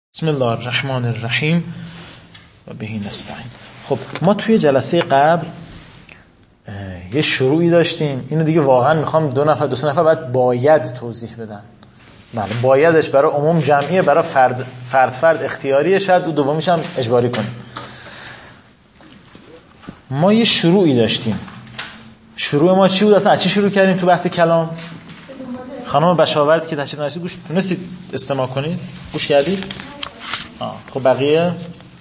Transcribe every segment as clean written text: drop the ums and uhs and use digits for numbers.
بسم الله الرحمن الرحیم و به نستعین. خب ما توی جلسه قبل یه شروعی داشتیم. اینو دیگه واقعا میخوام دو نفر بعد باید توضیح بدن. بله، بایدش برای عموم جمعیه، برای فرد اختیاریه، شاید دومیش هم اجباری کنیم. ما یه شروعی داشتیم. شروع ما چی بود اصلا؟ از چی شروع کردیم تو بحث کلام؟ خانم بشاورد که تشریف نداشتید گوش تونستید استماع کنید؟ گوش کردید؟ خب بقیه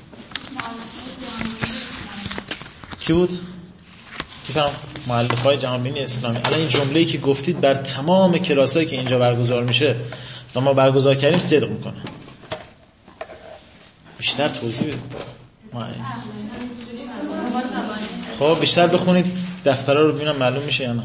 کی بود؟ کی فهم؟ مؤلفه‌های جهانبینی اسلامی. الان این جمله‌ای که گفتید بر تمام کلاسایی که اینجا برگزار میشه و ما برگزار کردیم صدق میکنه. بیشتر توضیح بدید. خب بیشتر بخونید، دفترها رو ببینم معلوم میشه یا نه.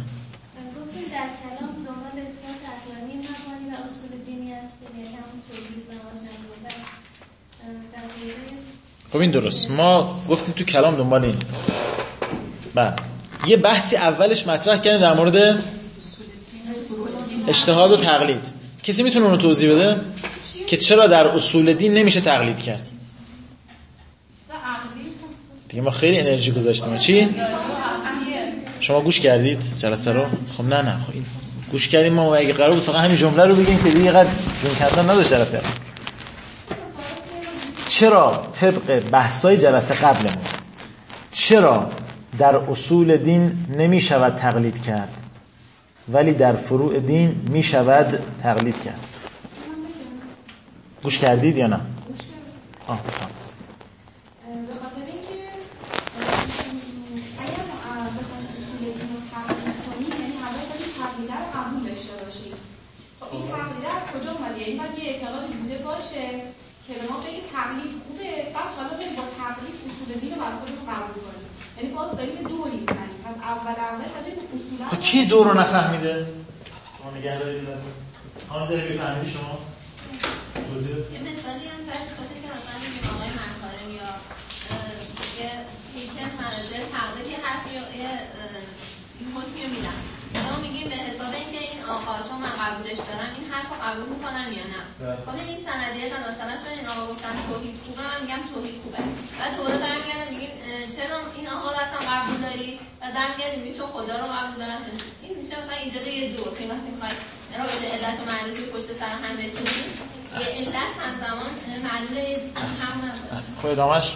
خب این درست. ما گفتیم تو کلام دنبال این. بعد یه بحثی اولش مطرح کردیم در مورد اجتهاد و تقلید. کسی میتونه اونو توضیح بده که چرا در اصول دین نمیشه تقلید کرد؟ دیگه ما خیلی انرژی گذاشتیم. چی؟ شما گوش کردید جلسه رو؟ خب نه خب این گوش کردیم ما. اگه قرار بود فقط همین جمله رو بگیم که دیگه قد جون کردن نداشت جلسه. چرا طبق بحثای جلسه قبلمون چرا در اصول دین نمی شود تقلید کرد ولی در فروع دین می شود تقلید کرد؟ گوش کردید یا نه؟ بفرمایید. به خاطر اینکه اگر بخواید اصول دین رو تقلید کنید یعنی همه تقلید رو قبول داشته باشید. خب این تقلید از کجا اومده؟ یعنی باید یه اعتقادی بوده باشه که به ما بگه تقلید خوبه، بعد حالا بریم با تقلید اصول دین رو برای خودمون قبول کنیم. یعنی باز داریم دوری می‌زنیم. پس اول باید اصولا خب کی دو رو نفهمیده؟ شما نگه دارید لازم. خانم داری بفهمید شما؟ یه مثالی هم فرض کنید که مثلا میگیم آقای مکارم یا یکی از مراجع تقلید یه حرفی یا یه حکمی رو میدن. ما میگیم به حساب اینکه این آقا چون من قبولش دارم این حرف رو قبول میکنم یا نه. خب این سندیه مثلا چون این آقا گفتن توحید خوبه، من میگم توحید خوبه. بعد دوباره برمیگردم میگیم چرا این آقا رو اصلا قبول داری؟ و برمیگردیم میگیم چون خدا رو قبول دارم. این میشه مثلا ایجاد یه دور که وقتی میخواید رابطه علت و معلول رو پشت سر هم بچینید یه علت همزمان معلول هم نباشه. خب ادامهش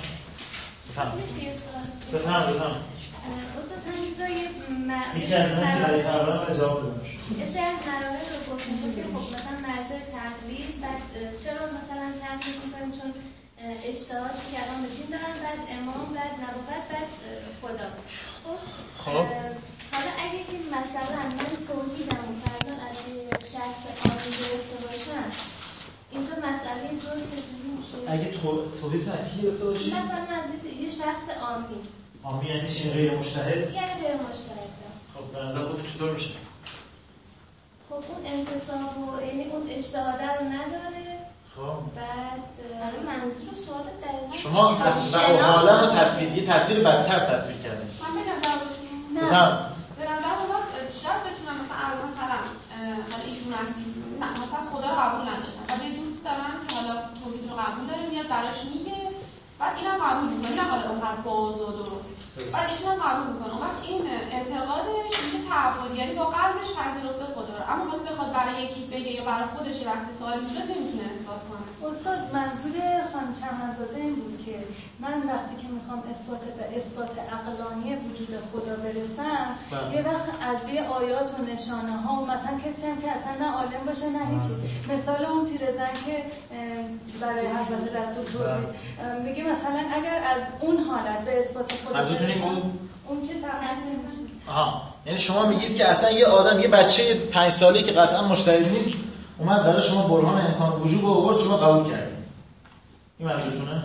بفهم. استاد همینجا یکی از این که برای فرمان جواب بدم یه سری از مراحل رو گفتیم که خب مثلا مرجع تقلید، بعد چرا مثلا تقلید میکنیم؟ چون اجتهادی که الان به دین دارن، بعد امام، بعد نبوت، بعد خدا. خب حالا اگه این مثلا من توحیدم و فرضاً از یه شخص عامی گرفته باشن، اینجا مسئله اینجا چجوری میشه؟ اگه توحید رو از کی گرفته باشی؟ مثلا از یه شخص عامی. عامی یعنی چی؟ غیر مجتهد؟ یعنی غیر مجتهد. خب به نظر خودت چطور میشه؟ خب اون انتصاب و یعنی اون اجتهاد رو نداره. خب بعد منظور سوال دقیقاً شما اصلا حالا رو تصویر بدتر تصویر کردید. من بگم نه به نظر من شاید بتونم مثلا حالا ایشون مثلا خدا رو قبول نداشتن بعد یه دوست دارن که حالا توحید رو قبول داره، میاد براش میگه، بعد اینم قبول میکنه، نه حالا اونقدر باز و درست، بعد ایشون هم قبول میکنه. اون وقت این اعتقادش میشه تعبدی، یعنی با قلبش پذیرفته خدا رو، اما وقتی بخواد برای یکی بگه یا برای خودش وقتی سوالی میشه نمیتونه اثبات کنه. استاد منظور خانم چمنزاده این بود که من وقتی که میخوام اثبات عقلانی وجود خدا برسم یه وقت از یه آیات و نشانه ها و مثلا کسی هم که اصلا نه عالم باشه نه هیچی، مثال اون پیرزن که برای حضرت رسول توضیح میگه مثلا اگر از اون حالت به اثبات خدا برسم اون که تقلید نمیشه. یعنی شما میگید که اصلا یه آدم، یه بچه 5 ساله‌ای که قطعا مجتهد نیست اومد برای شما برهان امکان وجود رو آورد، شما قبول کردید. این منظورتونه؟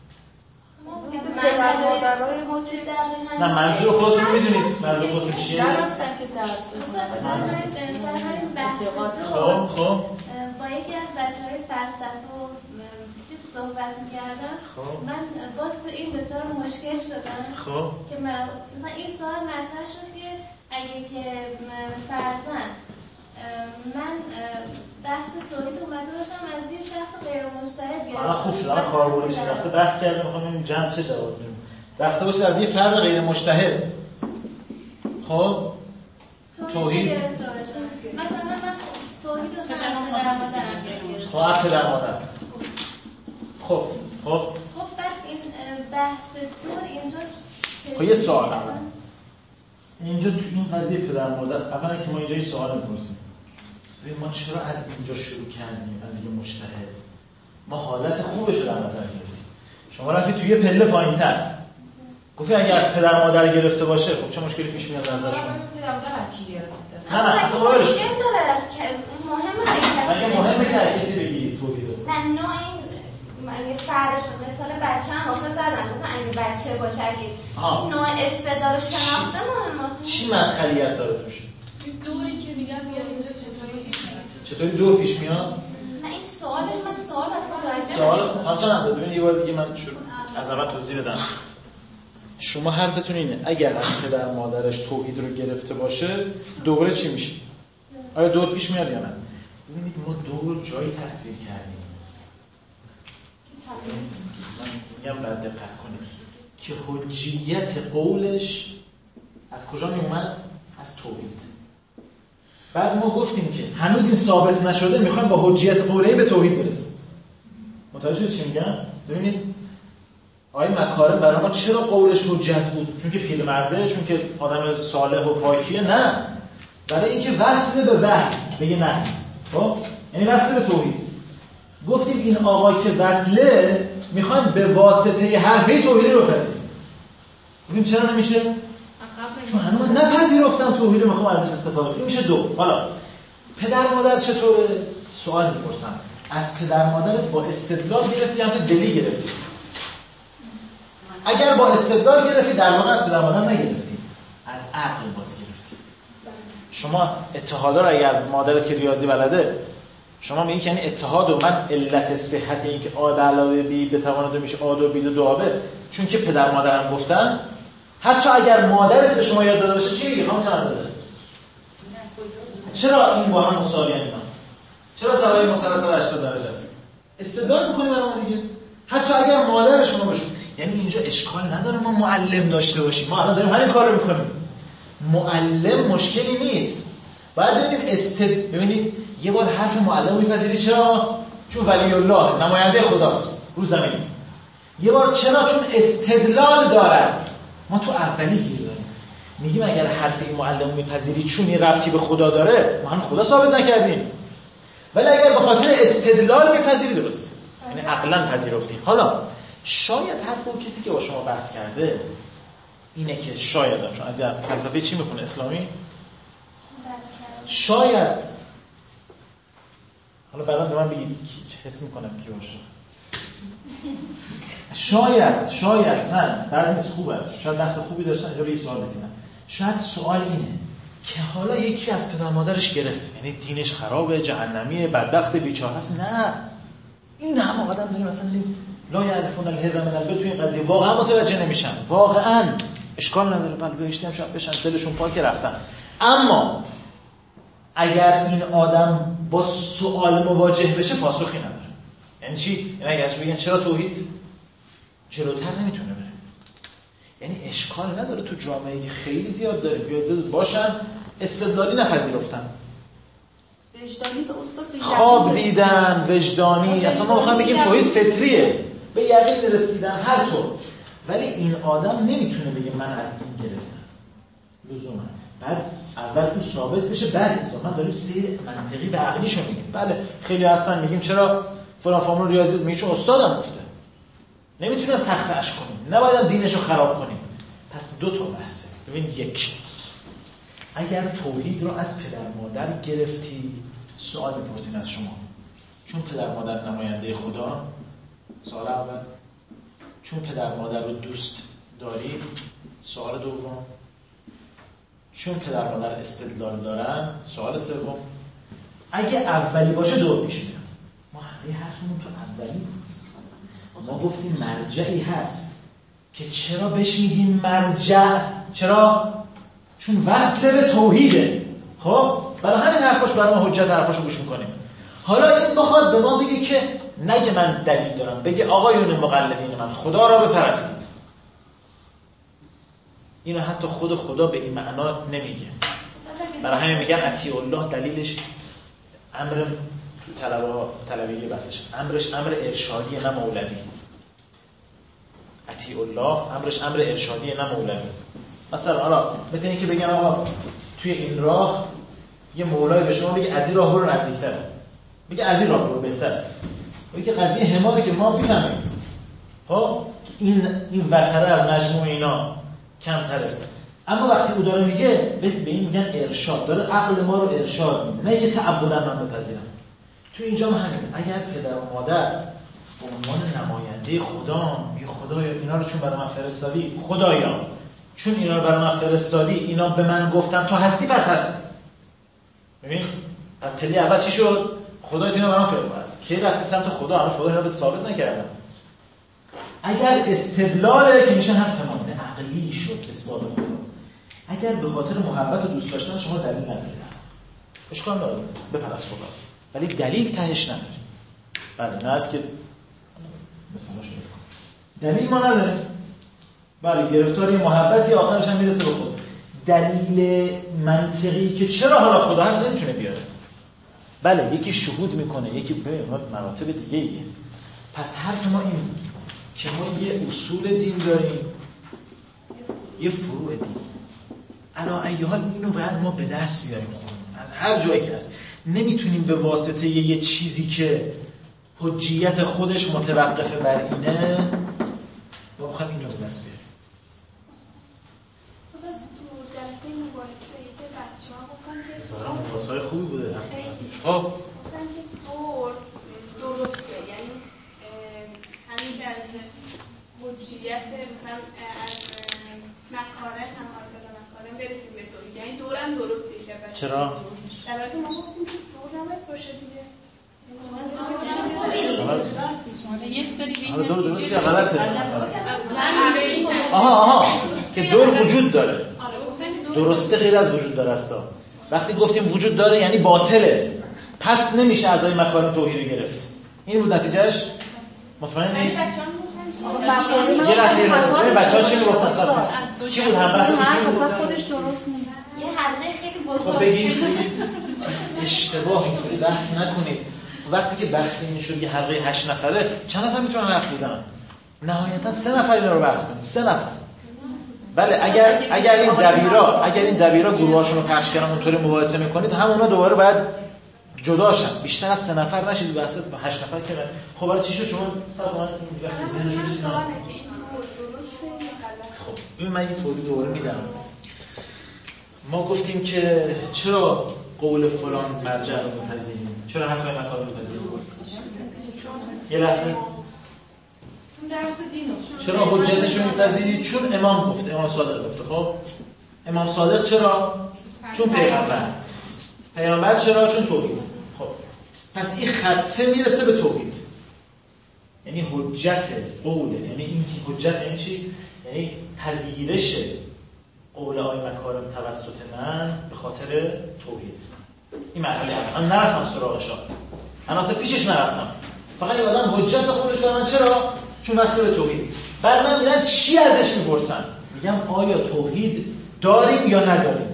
نه منظور خودتون میدونید منظور خودتون چیه؟ نرفتن که درس خب با یکی از بچه‌های فلسفه و چیز صحبت می‌کردم. من باز تو این بچه‌ها رو مشکل شدم که مثلا این سوال مطرح شد که اگه که فرضاً من بحث توحید اومده باشم از یه شخص غیر مجتهد گرفته. خوب شد. الان کاربردش رفته بحث کردیم، میخوام این جمع چه جواب بدیم. رفته باشه از یه فرد غیر مجتهد. خب توحید مثلا من توحید رو پدر مادرم گرفتم. خب پدر مادر. خب بعد این بحث دور اینجا خب یه سوال اول اینجا تو این قضیه پدر مادر، اولا که ما اینجا یه سوال می‌پرسیم ما چرا از اینجا شروع کردیم، از یه مجتهد؟ ما حالت خوبش رو در نظر گرفتیم. شما رفتی توی یه پله پایین‌تر گفتی اگه از پدر مادر گرفته باشه خب چه مشکلی پیش میاد نظرشون؟ پدر مادر کی گرفته؟ نه اصلا مشکل داره از که مهمه که کسی بگی توحید. نه نوع این اگه فردش مثلا بچه هم آخه زدن مثلا اگه بچه باشه اگه نوع استعداد شناخته مهمه. چی مدخلیت داره توش؟ دوری که میگن اینجا چطوری دور پیش میاد؟ نه این سوالش من سوال اصلا سوال همچنان از ببین یه بار دیگه من از اول توضیح بدم. شما حرفتون اینه اگر از پدر مادرش توحید رو گرفته باشه دوره چی میشه؟ آیا دور پیش میاد یا نه؟ ببینید ما دور جایی تصویر کردیم من میگم بعد دقت کنید که حجیت قولش از کجا می اومد؟ از توحید. بعد ما گفتیم که هنوز این ثابت نشده میخوایم با حجیت قوله‌ای به توحید برسیم. متوجه شدید چی میگم؟ ببینید آقای مکارم برای ما چرا قولش حجت بود؟ چون که پیرمرده، چون که آدم صالح و پاکیه؟ نه، برای اینکه وصل به وحی بگه نه. خب یعنی وصل به توحید. گفتیم این آقا که وصله میخوایم به واسطه حرفه توحید رو بپذیریم. ببین چرا نمیشه؟ چون هنوز نپذیرفتم توحید رو میخوام ازش استفاده کنم. این میشه دو. حالا پدر مادر چطوره؟ سوال میپرسم از پدر مادرت با استدلال گرفتی یا دلی گرفتی؟ اگر با استدلال گرفتی در واقع از پدر مادر نگرفتی، از عقل باز گرفتی. شما اتحادا رو اگه از مادرت که ریاضی بلده شما میگی که یعنی اتحاد و من علت صحت این که آ به علاوه بی بتواند دو میشه آ دو بی دو آبه، چون که پدر مادرم گفتن. حتی اگر مادرت به شما یاد داده باشه چی میگی؟ خانم چند زده؟ چرا این با هم مساویان اینا؟ چرا زاویه مثلث 80 درجه است؟ استدلال می‌کنی برام دیگه. حتی اگر مادر شما باشه، یعنی اینجا اشکال نداره ما معلم داشته باشیم. ما الان داریم همین کارو می‌کنیم. معلم مشکلی نیست. باید ببینیم ببینید یه بار حرف معلم می‌پذیری. چرا؟ چون ولی الله نماینده خداست رو زمین. یه بار چرا؟ چون استدلال داره. ما تو اولی گیر داریم. میگیم اگر حرف این معلم می‌پذیری چون این ربطی به خدا داره، ما هم خدا ثابت نکردیم. ولی اگر به خاطر استدلال می‌پذیری درست. یعنی عقلاً پذیرفتیم. حالا شاید حرف اون کسی که با شما بحث کرده اینه که شاید چون از فلسفه چی می‌خونه اسلامی؟ شاید حالا بعدا به من بگید حس می‌کنم کی باشه. شاید نه بعد نیست خوبه. شاید بحث خوبی داشتن اینجا به این سوال رسیدن. شاید سوال اینه که حالا یکی از پدر مادرش گرفت، یعنی دینش خرابه، جهنمیه، بدبخت، بیچاره است. نه، این همه آدم داریم مثلا لا یعرفون الهر من البته تو این قضیه واقعا متوجه نمیشن. واقعا اشکال نداره، بله بهشتی هم شاید بشن، دلشون پاک رفتن. اما اگر این آدم با سوال مواجه بشه پاسخی نداره. یعنی چی؟ یعنی اگه بگن چرا توحید جلوتر نمیتونه بره، یعنی اشکال نداره. تو جامعه خیلی زیاد داره بیاد باشن استدلالی نپذیرفتن، وجدانی به استاد خواب دیدن، وجدانی. اصلا ما بخوایم بگیم توحید فطریه، به یقین رسیدن هر طور. ولی این آدم نمیتونه بگه من از این گرفتم لزوما. بعد اول اون ثابت بشه، بعد حسابا داریم سیر منطقی و عقلیشو میگیم. بله خیلی هستن میگیم چرا فلان فامیل ریاضی میگه چون استادم گفته، نمیتونم تخته‌اش کنیم، نباید دینشو خراب کنیم. پس دو تا بحثه. ببین یک، اگر توحید رو از پدر مادر گرفتی سوال میپرسین از شما چون پدر مادر نماینده خدا، سوال اول. چون پدر مادر رو دوست داری، سوال دوم. چون پدر مادر استدلال دارن، سوال سوم. اگه اولی باشه دور پیش میاد. ما همه حرفمون تو اولی بود. ما گفتیم مرجعی هست که چرا بهش میگیم مرجع؟ چرا؟ چون وصل به توحیده. خب برای همین حرفاش برای ما حجت، حرفاشو گوش میکنیم. حالا این بخواد به ما بگه که نگه من دلیل دارم، بگه آقایون مقلدین من خدا را بپرستید. اینو حتی خود خدا به این معنا نمیگه. برای همین میگن اطیع الله، دلیلش امر طلبیه بسش، امرش امر ارشادی نه مولوی. اطیع الله امرش امر ارشادی نه مولوی. مثلا حالا مثل اینکه بگن آقا توی این راه یه مولای به شما بگه از این راه برو نزدیک‌تره، بگه از این راه برو بهتره، بگه قضیه حماده که ما میفهمیم. خب این وتره از مجموع اینا کمتره. اما وقتی او داره میگه به این میگن ارشاد، داره عقل ما رو ارشاد میده، نه که تعبداً من بپذیرم. تو اینجا همین، اگر پدر و مادر به عنوان نماینده خدا میگه خدایا اینا رو چون برای من فرستادی، خدایا چون اینا رو برای من فرستادی، اینا به من گفتن تو هستی پس هستی. ببین پله اول چی شد؟ خدا اینا برام فرستاد. کی رفتی سمت خدا؟ اما خدا اینا رو ثابت نکردن. اگر استدلاله که میشه هم تمام عقلی شد اثبات خدا. اگر به خاطر محبت و دوست داشتن شما دلیل ندارید، اشکال نداره بپرست خدا، ولی دلیل تهش نداره. بله نه از که دلیل ما نداره، بله گرفتاری محبتی آخرش هم میرسه به خود. دلیل منطقی که چرا حالا خدا هست نمیتونه بیاره. بله یکی شهود میکنه، یکی به مراتب دیگه ایه. پس حرف ما این که ما یه اصول دین داریم، یه فروع دین. علا ای حال اینو باید ما به دست بیاریم خودمون از هر جایی که هست. نمیتونیم به واسطه یه چیزی که حجیت خودش متوقفه بر اینه ما بخوایم اینو به دست بیاریم. خصوص تو جلسه مباحثه‌ای که بچه‌ها گفتن که ظاهرا مباحثه‌های خوبی بوده. خب گفتن که طور درسته، یعنی همین جلسه حجیت مثلا از مکاره هم برسیم به توحید، یعنی دورم درسته که بچه. چرا؟ در واقع ما گفتیم که دور نباید باشه دیگه. یه سری حالا دور درسته غلطه. آها که دور وجود داره. درسته غیر از وجود داره است. وقتی گفتیم وجود داره یعنی باطله، پس نمیشه ازای مکارم توحید گرفت. این بود نتیجهش. مطمئن نیست؟ یه رفیق بچه‌ها چی میگفتن اصلا؟ کی بود هم بحث خودش درست نیست. یه حلقه خیلی بزرگ. خب بگید اشتباه اینطوری بحث نکنید. وقتی که بحث این شد یه حلقه 8 نفره، چند نفر میتونن حرف بزنن؟ نهایتا 3 نفر اینا رو بحث کنید. 3 نفر. بله اگر این دبیرا گروهاشون رو پخش کردن اونطوری مباحثه میکنید، همونا دوباره باید جدا شن. بیشتر از 3 نفر نشید، بحث 8 نفر که خب برای چی شد شما صبر من این ذهنشون نیست. خب ببین من یه توضیح دوباره میدم. ما گفتیم که چرا قول فلان مرجع رو میپذیریم، چرا حرف مکان رو میپذیریم. یه لحظه درس دینو چرا حجتش رو میپذیرید؟ چون امام گفته، امام صادق گفته. خب امام صادق چرا؟ چون پیامبر چرا؟ چون توحید. خب پس این خطه میرسه به توحید، یعنی حجت قوله، یعنی این حجت یعنی چی؟ یعنی پذیرش قول آی مکارم توسط من به خاطر توحید. این مرحله من نرفتم سراغشا، من اصلا پیشش نرفتم، فقط یه آدم حجت خودش داره. من چرا؟ چون وصل به توحید. بعد من میگم چی ازش میپرسن؟ میگم آیا توحید داریم یا نداریم؟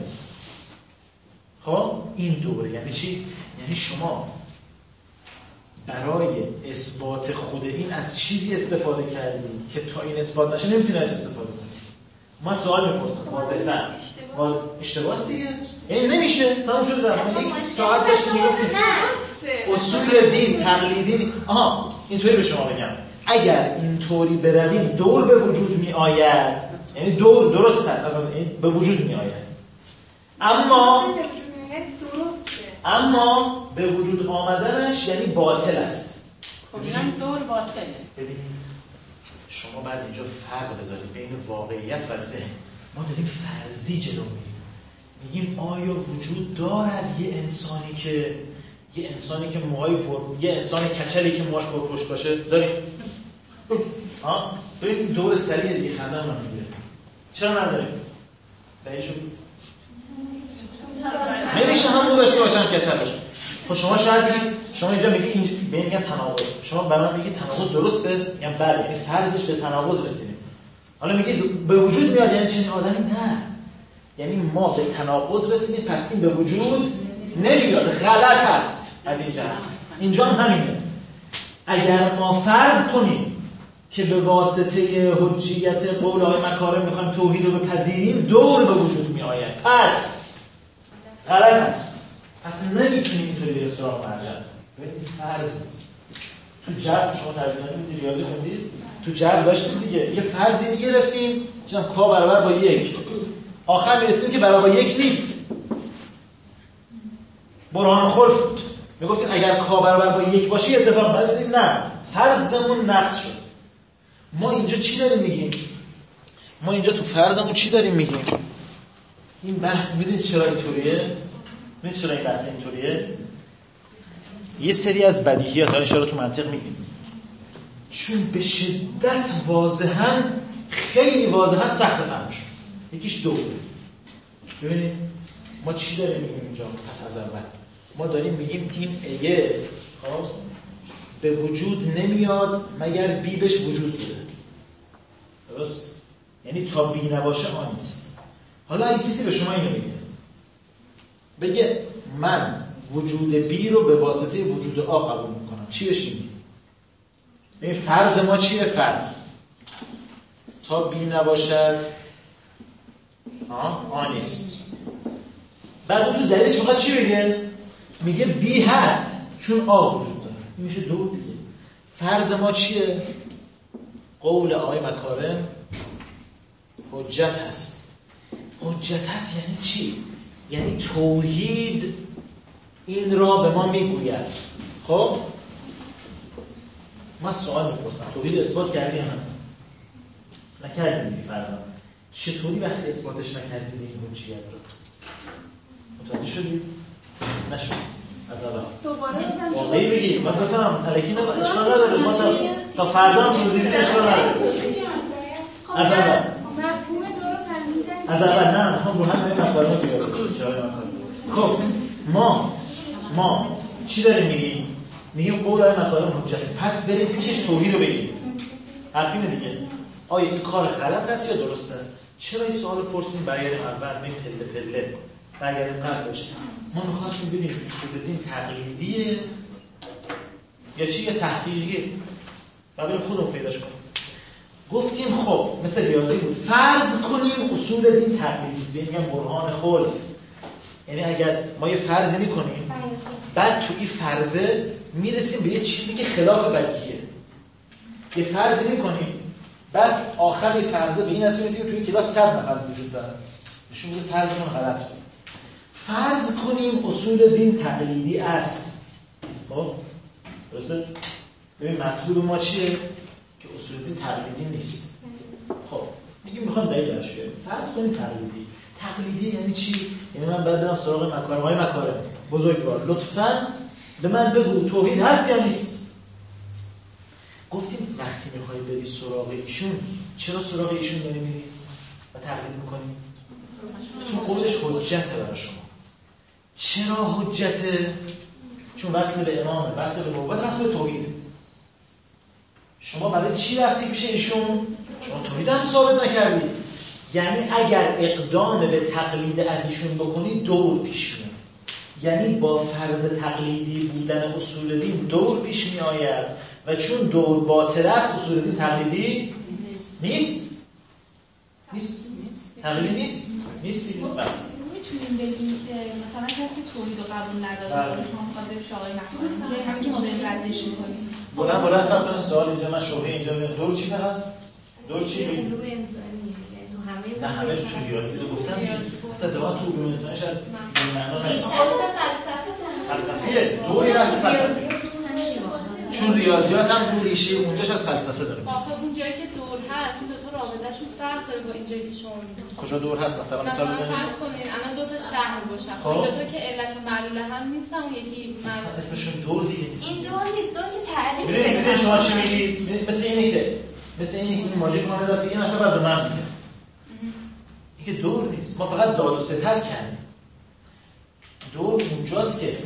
خب این دوره یعنی چی؟ یعنی شما برای اثبات خود این از چیزی استفاده کردید که تا این اثبات نشه نمیتونی ازش استفاده کنید. ما سوال میپرسم واضح‌تر. اشتباه دیگه؟ یعنی نمیشه. تمام شد. من یک ساعت داشتم میگفتم اصول دین تقلیدی. اینطوری به شما بگم اگر اینطوری برویم دور به وجود می آید، یعنی دور درست هست به وجود می آید، اما به وجود آمدنش یعنی باطل است. کلاً دور باطله. ببینید شما بعد اینجا فرق بذارید بین واقعیت و ذهن. ما داریم فرضی جلو میگیم آیا وجود دارد یه انسانی که موهای یه انسان کچلی که موهاش پرپشت باشه داریم؟ ببینید دور سریع دیگه خنده من میگیره. چرا نداریم؟ دلیلشو نمیشه همون داشته باشن که باشه. خب شما شاید بگید، شما اینجا میگی میگم تناقض، شما برام میگی تناقض درسته؟ میگم بله، یعنی فرضش به تناقض رسیدیم. حالا میگید به وجود میاد یعنی چنین آدمی؟ نه، یعنی ما به تناقض رسیدیم پس این به وجود نمیاد، غلط هست. از این جهت اینجا هم همینه. اگر ما فرض کنیم که به واسطه حجیت قول آقای مکارم میخوایم توحید رو بپذیریم، دور به وجود میآید، پس غلط است. پس نمیتونیم اینطوری بریم سراغ مرجع. ببینید فرض تو جبر شما ترجمه ریاضی خوندید، تو جبر داشتیم دیگه یه فرضی دیگه گرفتیم چون کا برابر با 1، آخر میرسیم که برابر با 1 نیست. برهان خلف بود، میگفتیم اگر کا برابر با 1 باشی اتفاق بعد دیدیم نه، فرضمون نقص شد. ما اینجا چی داریم میگیم؟ ما اینجا تو فرضمون چی داریم میگیم؟ این بحث میدونید چرا اینطوریه؟ میدونید چرا این بحث اینطوریه؟ یه سری از بدیهیات اشاره تو منطق میگیم چون به شدت واضحاً، خیلی واضحاً سخت فهمش. یکیش دوره. ببینید ما چی داریم میگیم اینجا؟ پس از اول ما داریم میگیم این ایه به وجود نمیاد مگر بی بهش وجود بده. درست؟ یعنی تا بی نباشه آن نیست. حالا اگه کسی به شما اینو بگه من وجود بی رو به واسطه وجود آ قبول میکنم، چی بهش میگی؟ این فرض ما چیه؟ فرض تا بی نباشد آن نیست. بعد اون تو دلیلش فقط چی بگه؟ میگه بی هست چون آ وجود داره. این میشه دو دیگه. فرض ما چیه؟ قول آقای مکارم حجت هست. حجت هست یعنی چی؟ یعنی توحید این را به ما میگوید. خب من سوال میپرسم، توحید اثبات کردی یا نه؟ نکردیم دیگه. فرضاً چطوری وقتی اثباتش نکردید این حجیت رو متوجه شدید؟ نشد. از اول دوباره واقعی بگی من بفهم الکی نه اشکال نداره. ما تا فردا هم روزی دیگه اشکال نداره. از اول مفهوم دو رو فهمیدن. از اول نه هم رو هم مفاهیم بیاریم. خب ما چی داریم میگیم؟ میگیم قول آقای مکارم حجت، پس بریم پیشش توحید رو بگیم. حرفینه دیگه. آیا این کار غلط است یا درست است؟ چرا این سوال پرسیم؟ برگردیم اول، نیم پله پله برگردیم قبلش. ما می‌خواستیم ببینیم اصول دین تقلیدیه یا چی، یا تحقیقیه، و بریم خودمون پیداش کنیم. گفتیم خب مثل ریاضی بود، فرض کنیم اصول دین تقلیدیه، میگم برهان خلف. یعنی اگر ما یه فرضی می‌کنیم بعد تو این فرضه میرسیم به یه چیزی که خلاف بدیهیه. یه فرضی می‌کنیم بعد آخر یه فرضه به این نتیجه میرسیم توی کلاس 100 نفر وجود داره. نشون میده فرضمون غلط بود. فرض کنیم اصول دین تقلیدی است. خب درسته؟ ببین مطلوب ما چیه؟ که اصول دین تقلیدی نیست. خب میگیم میخوام دلیل برش بیاریم. فرض کنیم تقلیدی یعنی چی؟ یعنی من بعد برم سراغ مکارم‌های مکارم بزرگوار، لطفاً به من بگو توحید هست یا نیست؟ گفتیم وقتی میخوای بری سراغ ایشون، چرا سراغ ایشون نمیری و تقلید میکنی؟ چون قولش حجته برای شما. چرا حجته؟ چون وصل به امامه، وصل به نبوت، وصل به توحید. شما برای چی رفتی پیش ایشون؟ شما توحید هم ثابت نکردی. یعنی اگر اقدام به تقلید از ایشون بکنی دور پیش میاد. یعنی با فرض تقلیدی بودن اصول دین دور پیش می آید و چون دور باطل است اصول دین تقلیدی نیست. تقلیدی نیست. میتونیم بگیم که مثلا کسی که توحید رو قبول نداره شما می‌خواید بهش آقای نکنید که همین که ما داریم ردش می‌کنیم. بلند سمت سوال اینجا من شبهه اینجا میاد. دور چی فقط؟ دور چی؟ علوم انسانیه. نه همه تو ریاضی رو گفتم. اصلا دوا تو علوم انسانی شاید این معنا نیست. فلسفیه. دوری از فلسفه. چون ریاضیات هم دو ریشه اونجاش از فلسفه داره. آخه اون جایی که دور هست این دو تا رابطه‌شون فرق داره با اینجایی که شما میگید. کجا دور هست مثلا مثال بزنید. فرض کنین الان دو تا شهر باشن. این دو تا که علت و معلول هم نیستن، اون یکی اسمشون دور دیگه نیست. این دور نیست، دور که تعریف ببینید شما چی میگید؟ مثل اینه که این ماجیک ما دست یه نفر بعد من میگه. این که دور نیست. ما فقط داد و ستد کردیم. دور اونجاست که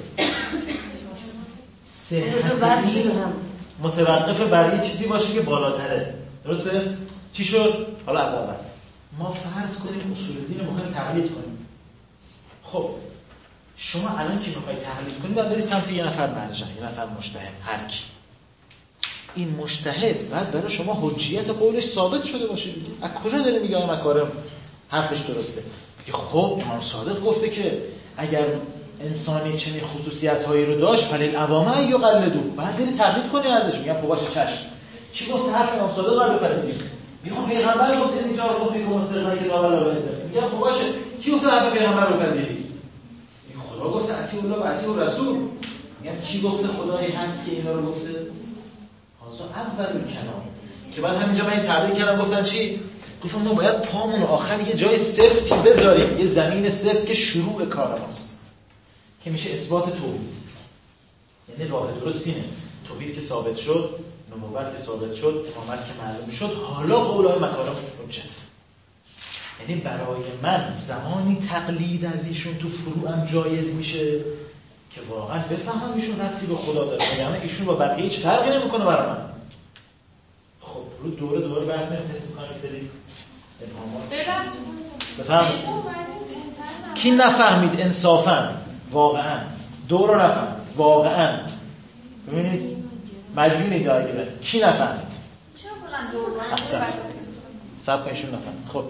صحت متوقف بر یه چیزی باشه که بالاتره. درسته؟ چی شد؟ حالا از اول ما فرض کنیم اصول دین رو میخوایم تقلید کنیم. خب شما الان که میخواید تقلید کنید باید برید سمت یه نفر مرجع، یه نفر مجتهد، هر کی. این مجتهد بعد برای شما حجیت قولش ثابت شده باشه دیگه. از کجا داره میگه آقای مکارم حرفش درسته؟ میگه خب امام صادق گفته که اگر انسانی چنین خصوصیت‌هایی رو داشت فلیل عوامه یقلدو، بعد بری تقلید کنی ازش. میگم خب باشه چشم. کی گفت حرف امام صادق رو بپذیرید؟ میگم پیغمبر گفت اینجا گفت که مصدق که داور رو بپذیرید. میگم خب باشه کی گفت حرف پیغمبر رو بپذیرید؟ میگه خدا گفت اطیع الله و اطیع الرسول. میگم کی گفته خدایی هست که اینا رو گفته؟ حاضر اول کلام که بعد همینجا من این تعبیر کردم گفتم چی؟ گفتم ما باید پامون آخر یه جای سفتی بذاریم، یه زمین سفت که شروع کار ماست که میشه اثبات توحید. یعنی راه درست اینه، توحید که ثابت شد، نبوت که ثابت شد، امامت که معلوم شد، حالا قولای مکارم حجت. یعنی برای من زمانی تقلید از ایشون تو فروعم جایز میشه که واقعا بفهمم ایشون ربطی به خدا داره، یعنی ایشون با بقیه هیچ فرقی نمیکنه برای من. خب رو دوره بحث می‌کنیم تست می‌کنیم سری ابهامات. بفهمید کی نفهمید انصافاً واقعاً دو رو نفهمید واقعاً. ببینید مجبوری دایره کی نفهمید چرا بلند دور احسن صبر کنیشون نفهمید. خب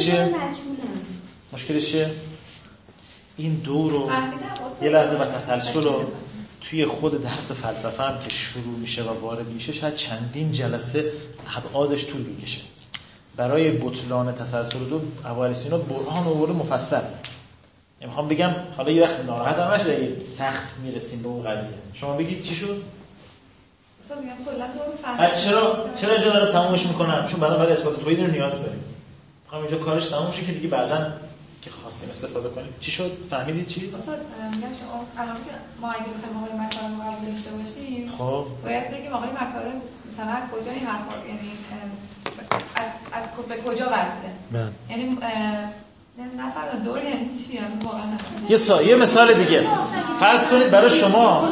مشکلش چیه؟ این دو رو یه لحظه و تسلسل رو توی خود درس فلسفه هم که شروع میشه و وارد میشه شاید چندین جلسه ابعادش طول بکشه. برای بطلان تسلسل دو ابو سینا برهان آورده مفصل. میخوام بگم حالا یه وقت ناراحت هم نشید اگه سخت میرسیم به اون قضیه. شما بگید چی شد؟ اصلا میگم کلا دور فهم. چرا اینجا داره تمومش میکنم؟ چون بعدا برای اثبات توحید رو نیاز داریم. میخوام اینجا کارش تموم شه که دیگه بعداً که خواستیم استفاده کنیم. چی شد؟ فهمیدید چی؟ استاد میگم شما الان که ما اگه بخوایم آقای مکارم رو قبول داشته باشیم خب باید بگیم آقای مکارم مثلا کجا این حرفا یعنی از به کجا وصله؟ یعنی نفر دور یعنی چی؟ واقعا یه مثال دیگه فرض کنید برای شما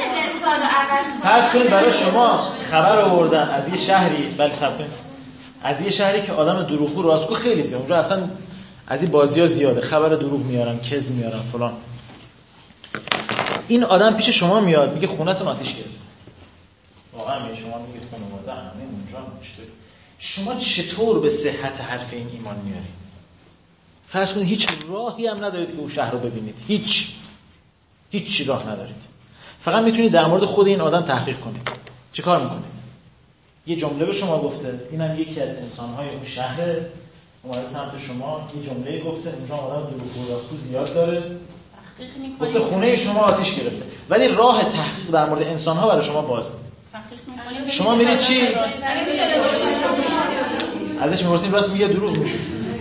خبر آوردن از یه شهری از یه شهری که آدم دروغگو راستگو خیلی زیاده. اونجا اصلا از این بازی‌ها زیاده، خبر دروغ میارن، کذب میارن فلان. این آدم پیش شما میاد میگه خونه‌تون آتش گرفت. واقعا میگه شما میگید خانواده همه اونجا مشته. شما چطور به صحت حرف این ایمان میارید؟ فرض کنید هیچ راهی هم ندارید که اون شهر رو ببینید. هیچ راه ندارید. فقط میتونید در مورد خود این آدم تحقیق کنید. چه کار میکنید؟ یه جمله به شما گفته، اینم یکی از انسان‌های اون شهر اومده سمت شما، یه جمله گفته، اونجا آدم دروغگو راستگو زیاد داره. گفته خونه شما آتش گرفته. ولی راه تحقیق در مورد انسان‌ها برای شما بازه. شما میرید چی؟ ازش میپرسید راست میگه دروغ میگه.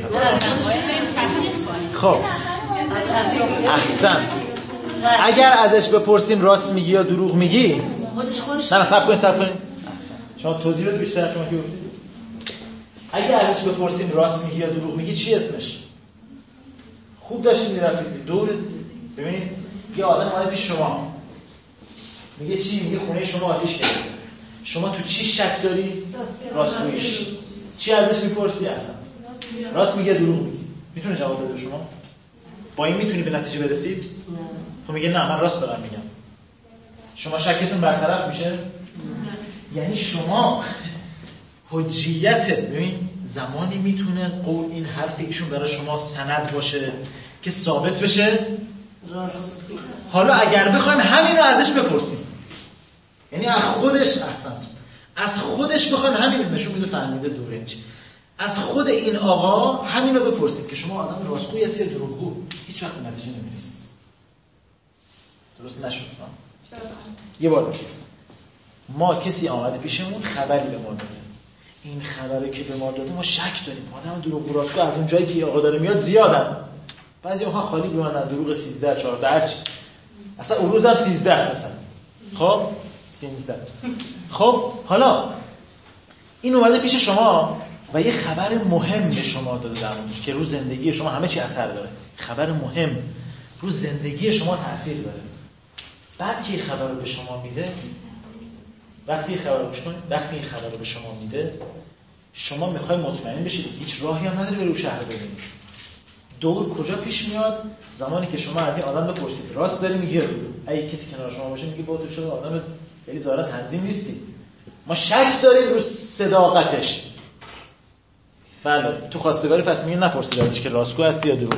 خب احسنت. اگر ازش بپرسیم راست میگی یا دروغ میگی، نه صبر کنید. شما توضیح رو بیشتر شما که گفتید. اگر ازش بپرسیم راست میگی یا دروغ میگی چی اسمش؟ خوب داشتید میرفتید دور. ببینید یه آدم اومده پیش شما میگه چی؟ میگه خونه شما آتش گرفته. شما تو چی شک داری؟ راستگوییش. چی ازش میپرسی اصلا؟ راست میگه دروغ میگی؟ میتونه جواب بده شما؟ با این میتونی به نتیجه برسید؟ تو میگه نه من راست دارم میگم. شما شکتون برطرف میشه؟ یعنی شما حجیت ببین زمانی میتونه قول این حرف ایشون برای شما سند باشه که ثابت بشه راست. حالا اگر بخوایم همین رو ازش بپرسیم، یعنی از خودش بخوایم همین رو نشون میده فهمیده دوره چی، از خود این آقا همین رو بپرسیم که شما آدم راستگویی هستی یا دروغگو، هیچ وقت به نتیجه نمیرسید. درست نشد؟ یه بار بگید ما کسی آمده پیشمون خبری به ما داده، این خبری که به ما داده ما شک داریم آدم دروغگو راستگو از اون جایی که آقا داره میاد زیادن. بعضی اونها خالی بمونن دروغ 13 14 هرچی، اصلا اون روز هم 13 اساسا. خب 13. خب حالا این اومده پیش شما و یه خبر مهم به شما داده در موردش که رو زندگی شما همه چی اثر داره. خبر مهم رو زندگی شما تاثیر داره. بعد که این خبر رو به شما میده، وقتی این خبر رو به شما میده، شما میخوای مطمئن بشید هیچ راهی هم نداری برای شهر ببینید. دور کجا پیش میاد؟ زمانی که شما از این آدم بپرسید راست داری میگه، اگه کسی کنار شما باشه میگه با تو شده آدم خیلی ظاهرا تنظیم نیستی، ما شک داریم رو صداقتش. بله تو خواستگاری پس میگه نپرسید ازش که راستگو هستی یا دروغ.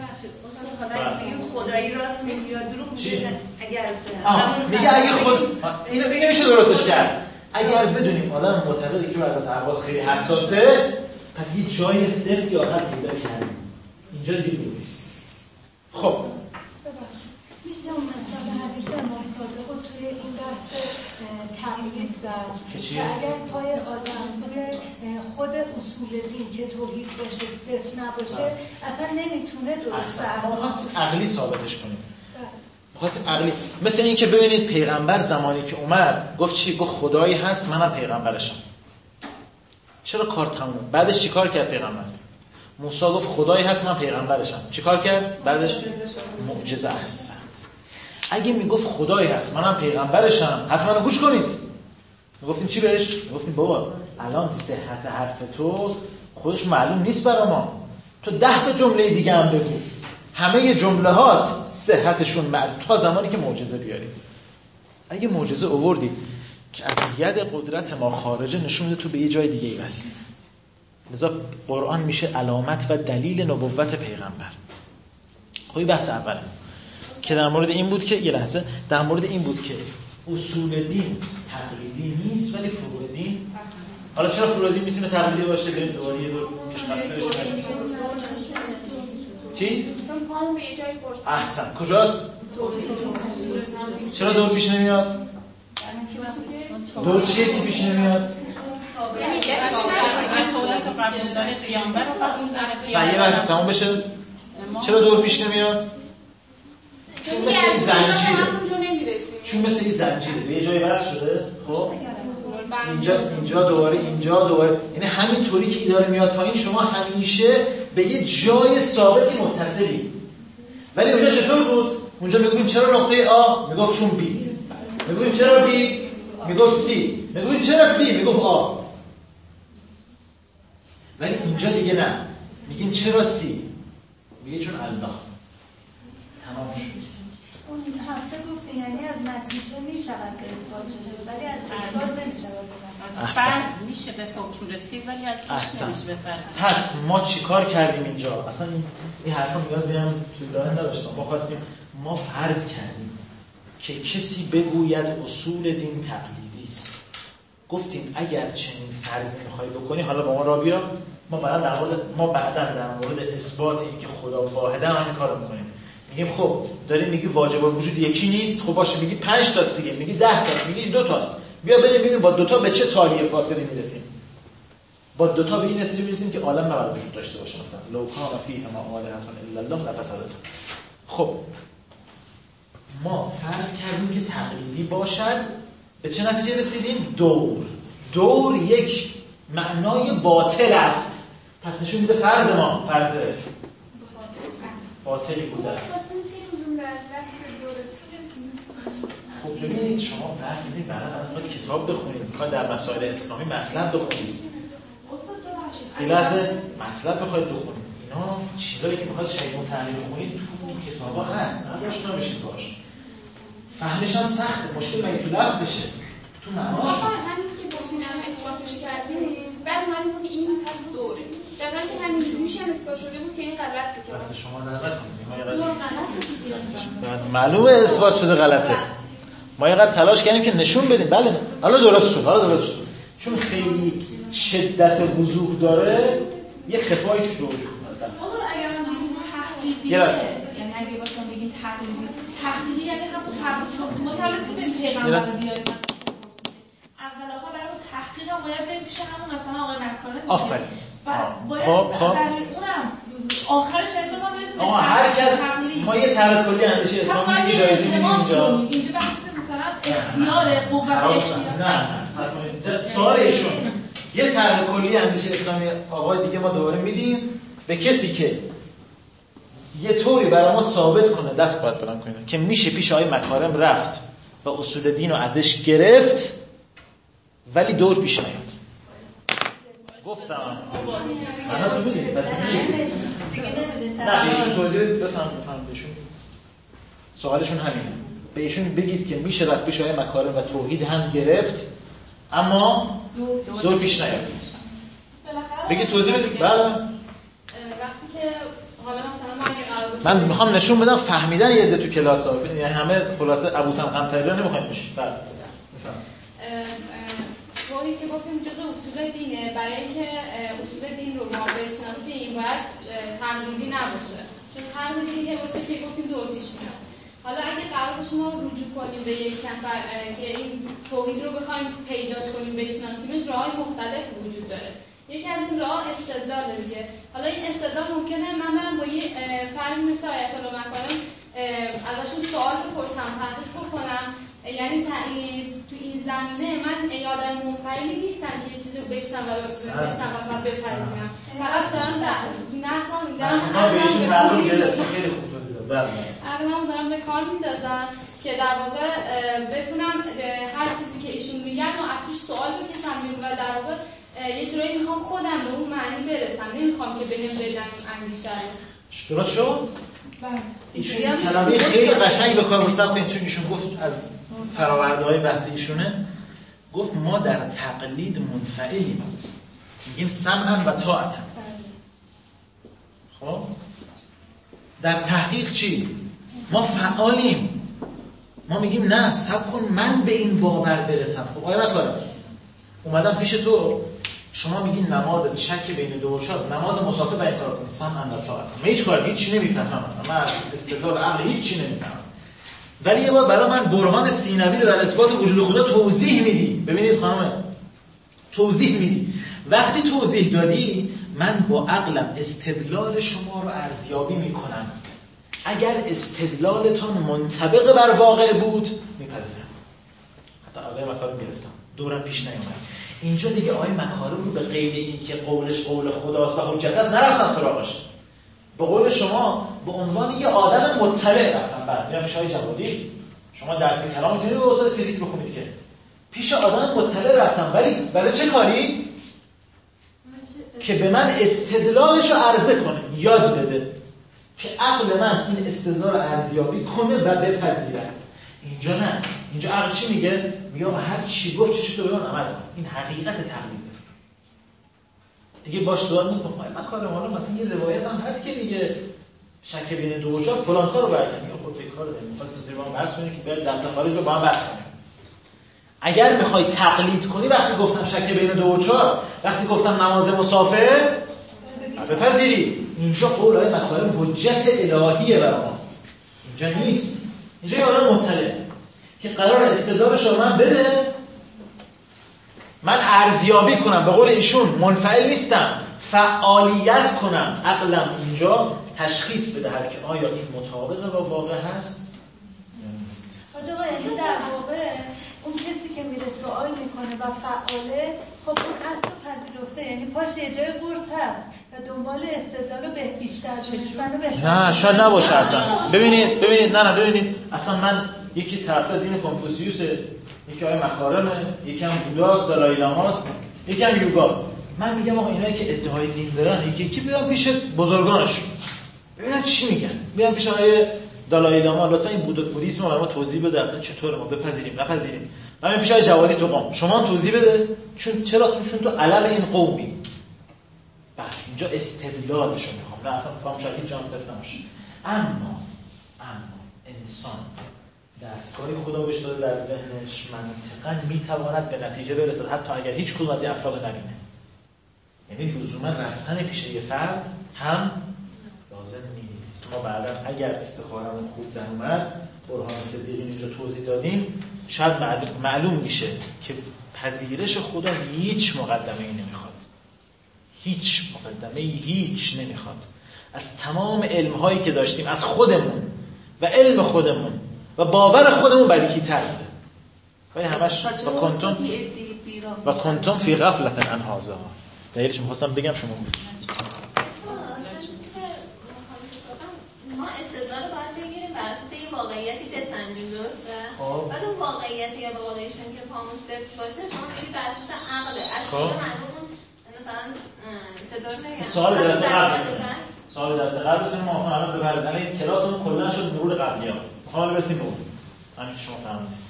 خدایی راست میگه یا دروغ میگه. میگه اگه خود اینو میشه درستش کرد. اگر بدونیم آدم معتقده که وضعیت حواس خیلی حساسه، پس یه جای سفتی آخر پیدا کردیم. اینجا دیگه نیست. خب میشه مثلا حدیث امام صادق رو توی این بحث تقلید زد که اگر پای آدم توی خود اصول دین که توحید باشه صفر نباشه اصلا نمیتونه درست عقلی ثابتش کنیم. خاص عقلی مثل این که ببینید پیغمبر زمانی که اومد گفت چی؟ گفت خدایی هست منم پیغمبرشم. چرا کار تموم؟ بعدش چیکار کرد پیغمبر؟ موسی گفت خدایی هست من پیغمبرشم. چیکار کرد؟ بعدش معجزه احسنت. اگه میگفت خدایی هست منم پیغمبرشم، حرف منو گوش کنید. میگفتیم چی بهش؟ میگفتیم بابا الان صحت حرف تو خودش معلوم نیست برای ما. تو 10 تا جمله دیگه هم بگو. همه جملهات صحتشون معلوم تا زمانی که معجزه بیاری. اگه معجزه آوردی که از ید قدرت ما خارجه، نشون میده تو به یه جای دیگه ای وصلی. لذا قرآن میشه علامت و دلیل نبوت پیغمبر. خب بحث اوله که در مورد این بود که یه لحظه در مورد این بود که اصول دین تقلیدی نیست ولی فروع دین. حالا چرا فروع دین میتونه تقلیدی باشه؟ بریم دوباره یه دور مشخصه بشه. چی؟ پامون به یه جایی پرسید. احسن. کجاست؟ چرا دور پیش نمیاد؟ دور چیه که پیش نمیاد؟ یه لحظه تمام بشه. چرا دور پیش نمیاد؟ چون مثل این زنجیره. چون مثل این زنجیره به یه جایی وصل شده. خب اینجا دوباره یعنی همین طوری که داره میاد پایین، شما همیشه به یه جای ثابتی متصلی. ولی اونجا چطور بود؟ اونجا میگفتیم چرا نقطه آ؟ میگفت چون بی. میگفتیم چرا بی؟ میگفت سی. میگفتیم چرا سی؟ میگفت آ. ولی اینجا دیگه نه. میگیم چرا سی؟ میگه چون الله. تمام شد. اون هفته گفته یعنی از نتیجه میشود که اثبات شده ولی از اثبات نمیشود. از فرض میشه به حکم رسید ولی از فرض نمیشه به فرض. پس ما چیکار کردیم اینجا؟ اصلا این حرفا نیاز بهم طولانی نداشتم. ما فرض کردیم که کسی بگوید اصول دین تقلیدی است. گفتیم اگر چنین فرضی میخوای بکنی حالا با ما را بیا. ما بعدا در مورد اثبات این که خدا واحده همین کارو میکنیم. میگیم خب داریم میگی واجب الوجود یکی نیست، خب باشه میگی 5 تاست دیگه، میگی 10 تاست، میگی 2 تاست. بیا بریم ببینیم با 2 تا به چه تاریه فاصله میرسیم. با 2 تا به این نتیجه میرسیم که عالم نباید وجود داشته باشه. مثلا لو کان فیهما آلهة الا الله لفسدتا. خب ما فرض کردیم که تقلیدی باشد، به چه نتیجه رسیدیم؟ دور یک معنای باطل است. پس نشون میده فرض ما فرض باطلی بوده است. خب ببینید شما برای کتاب بخونید، میخواید در مسائل اسلامی مطلب بخونید. یه لحظه مطلب بخواید بخونید. اینا چیزایی که میخواید شیء متعلق بخونید تو کتابا هست. آشنا بشید باش. فهمش هم سخته. مشکل مگه تو لفظشه؟ تو معناش. همین که گفتین الان اثباتش کردیم، بعد اومدیم که این پس دوره. در حالی که همینجوری میشه اثبات شده بود که این غلطه که واسه شما غلطه. معلومه اثبات شده غلطه. ما یه تلاش کردیم که نشون بدیم بله حالا درست شد. چون خیلی شدت وضوح داره یه خفایی توش وجود مثلا. اگر ما بگیم تحلیلی یعنی اگه واسه بگیم تحلیلی یعنی همون تحلیل شد ما تعریف پیغمبر بیاریم. اول آخر برای تحقیق هم باید بریم پیش همون مثلا آقای مکانه. آفرین. باید برای اونم آخرش اتفاقا برسیم. هر کس ما یه طرح کلی اندیشه اسلامی جایزه میدیم اینجا. اینجا بحث مثلا اختیار قوت اختیار. نه سوال ایشون یه طرح کلی اندیشه اسلامی آقای دیگه ما دوباره میدیم به کسی که یه طوری برای ما ثابت کنه، دست باید بلند کنید، که میشه پیش آقای مکارم رفت و اصول دین رو ازش گرفت ولی دور پیش نیاد. گفتم انا تو بودید نه بهشون توضیح بفهم بهشون سوالشون همینه، بهشون بگید که میشه رفت پیش آقای مکارم و توحید هم گرفت اما دور پیش نیاد. بگید توضیح بدید. بله وقتی که من میخوام نشون بدم فهمیدن یه عده تو کلاس ها، یعنی همه خلاصه ابوسم قمطری نمیخوایم بشیم. بله توحید که گفتیم جزء اصول دینه، برای اینکه اصول دین رو ما بشناسیم باید تمجیدی نباشه، چون تمجیدی که باشه که گفتیم دور پیش میاد. حالا اگه قرار باشه ما رجوع کنیم به یک نفر که این توحید رو بخوایم پیداش کنیم بشناسیمش، راه‌های مختلف وجود داره. یکی از این راه استدلال دیگه. حالا این استدلال ممکنه من برم با یه فردی مثل آیت الله مکارم ازشون سوال بپرسم، تحقیق بکنم، یعنی تو این زمینه من آدم منفعلی نیستم که یه چیزی رو بشنوم و بپذیرم. فقط دارم نه بهشون معلوم گرفت. خیلی خوب توضیح داد. الان دارم به کار میندازم که در واقع بتونم هر چیزی که ایشون میگن و از توش سوال بکشم و در واقع یه جورایی میخوام خودم به اون معنی برسم، نمیخوام که بهم بدن اندیشه. درست شد؟ ایشون کلمه خیلی قشنگ به کار برسن کنید، چون ایشون گفت از فراورده‌های بحث ایشونه، گفت ما در تقلید منفعلیم، میگیم سمعا و طاعتا. خب در تحقیق چی؟ ما فعالیم، ما میگیم نه صبر کن من به این باور برسم. خب آیا نکارم اومدم پیش تو، شما میگین نمازت شک بین دو و چهار، نماز مسافر با این کار کنی سمعا و طاعتا. من هیچ کار هیچ نمیفهمم، اصلا من استدلال عقل هیچ نمیفهمم، ولی یه بار برای من برهان سینوی رو در اثبات وجود خدا توضیح میدی. ببینید خانم، توضیح میدی. وقتی توضیح دادی من با عقلم استدلال شما رو ارزیابی میکنم، اگر استدلالتون منطبق بر واقع بود میپذیرم. حتی آقای مکارم گرفتم، دورم پیش نیومد. اینجا دیگه آقای مکارم رو به غیر این که قولش قول خداست و حجت است نرفتن سراغش، به قول شما به عنوان یه آدم مطلع رفتن. بعد میرم پیش آقای جوادی، شما درس کلام میتونید به استاد فیزیک بخونید که پیش آدم مطلع رفتم، ولی برای چه کاری؟ که به من استدلالش رو عرضه کنه، یاد بده که عقل من این استدلال رو ارزیابی کنه و بپذیره. اینجا نه، اینجا عقل چی میگه؟ میگه هر چی گفت چی تو به من عمل کن. این حقیقت تقلیده. دیگه باش سوال میکنم من کارم، حالا مثلا یه روایت هم هست که میگه شک بین دو و چهار فلان کارو برکنی، یا خود فکر کارو داریم می‌خواستید با هم بحث کنید که برید درس خارج رو با هم بحث کنیم. اگر میخوای تقلید کنی، وقتی گفتم شک بین دو و چهار، وقتی گفتم نماز مسافر بپذیری. اینجا قول آقای مکارم حجت الهیه برای ما، اینجا نیست. اینجا یه آدم مطلع که قرار استدلالش رو من بده، من ارزیابی کنم، به قول ایشون منفعل نیستم، فعالیت کنم، عقلم اینجا تشخیص بدهد که آیا این مطابق با واقع هست یا نیست. آقا یعنی در واقع اون کسی که میره سوال میکنه و فعاله، خب اون از تو پذیرفته، یعنی پاش یه جای قرص هست و دنبال استدلال به بیشتر شدن. نه شاید نباشه اصلا. ببینید نه ببینید اصلا من یکی طرفدار دین کنفوسیوسه، یکی آقای مکارمه، یکی هم بوداست، دالای لاماست، یکی هم یوگا. من میگم آقا اینایی که ادعای دین دارن یکی بیان پیش بزرگانشون ببینن چی میگن، بیان پیش آقای دالای لاما، لطفا این بودیسم رو ما توضیح بده، اصلا چطوره ما بپذیریم نپذیریم. من پیش آقای جوادی تو قم، شما هم توضیح بده، چون چرا چون تو علم این قومی. بعد اینجا استدلالشو میخوام، نه اصلا کام شاید جام صرف نباشه. اما انسان دستگاهی خدا بهش داده در ذهنش، منطقاً میتواند به نتیجه برسد حتی اگر هیچ کدوم از این افراد نبینه. یعنی لزوما رفتن پیش یه فرد هم لازم نیست. ما بعدا اگر استخارمون خوب در اومد، برهان صدیقی اینجا توضیح دادیم، شاید معلوم میشه که پذیرش خدا هیچ مقدمه‌ای نمیخواد، هیچ مقدمه‌ای هیچ نمیخواد. از تمام علم‌هایی که داشتیم، از خودمون و علم خودمون و باور خودمون بدیهی‌تر بوده. ولی همش و کنتم فی غفلة عن هذا. دلیلش می‌خواستم بگم شما ما استدلال رو باید بگیریم بر اساس یه واقعیتی بسنجیم، درسته؟ بعد اون واقعیتی یا به قول ایشون که پامون سفت باشه شما میگید بر اساس عقله. از کجا معلوم مثلا چطور بگم؟ سوال درس قبلتون ما الان ببرید. الان کلاسمون کلا شد مرور قبلی‌ها. حالا برسیم به اون. همین که شما فهمیدید.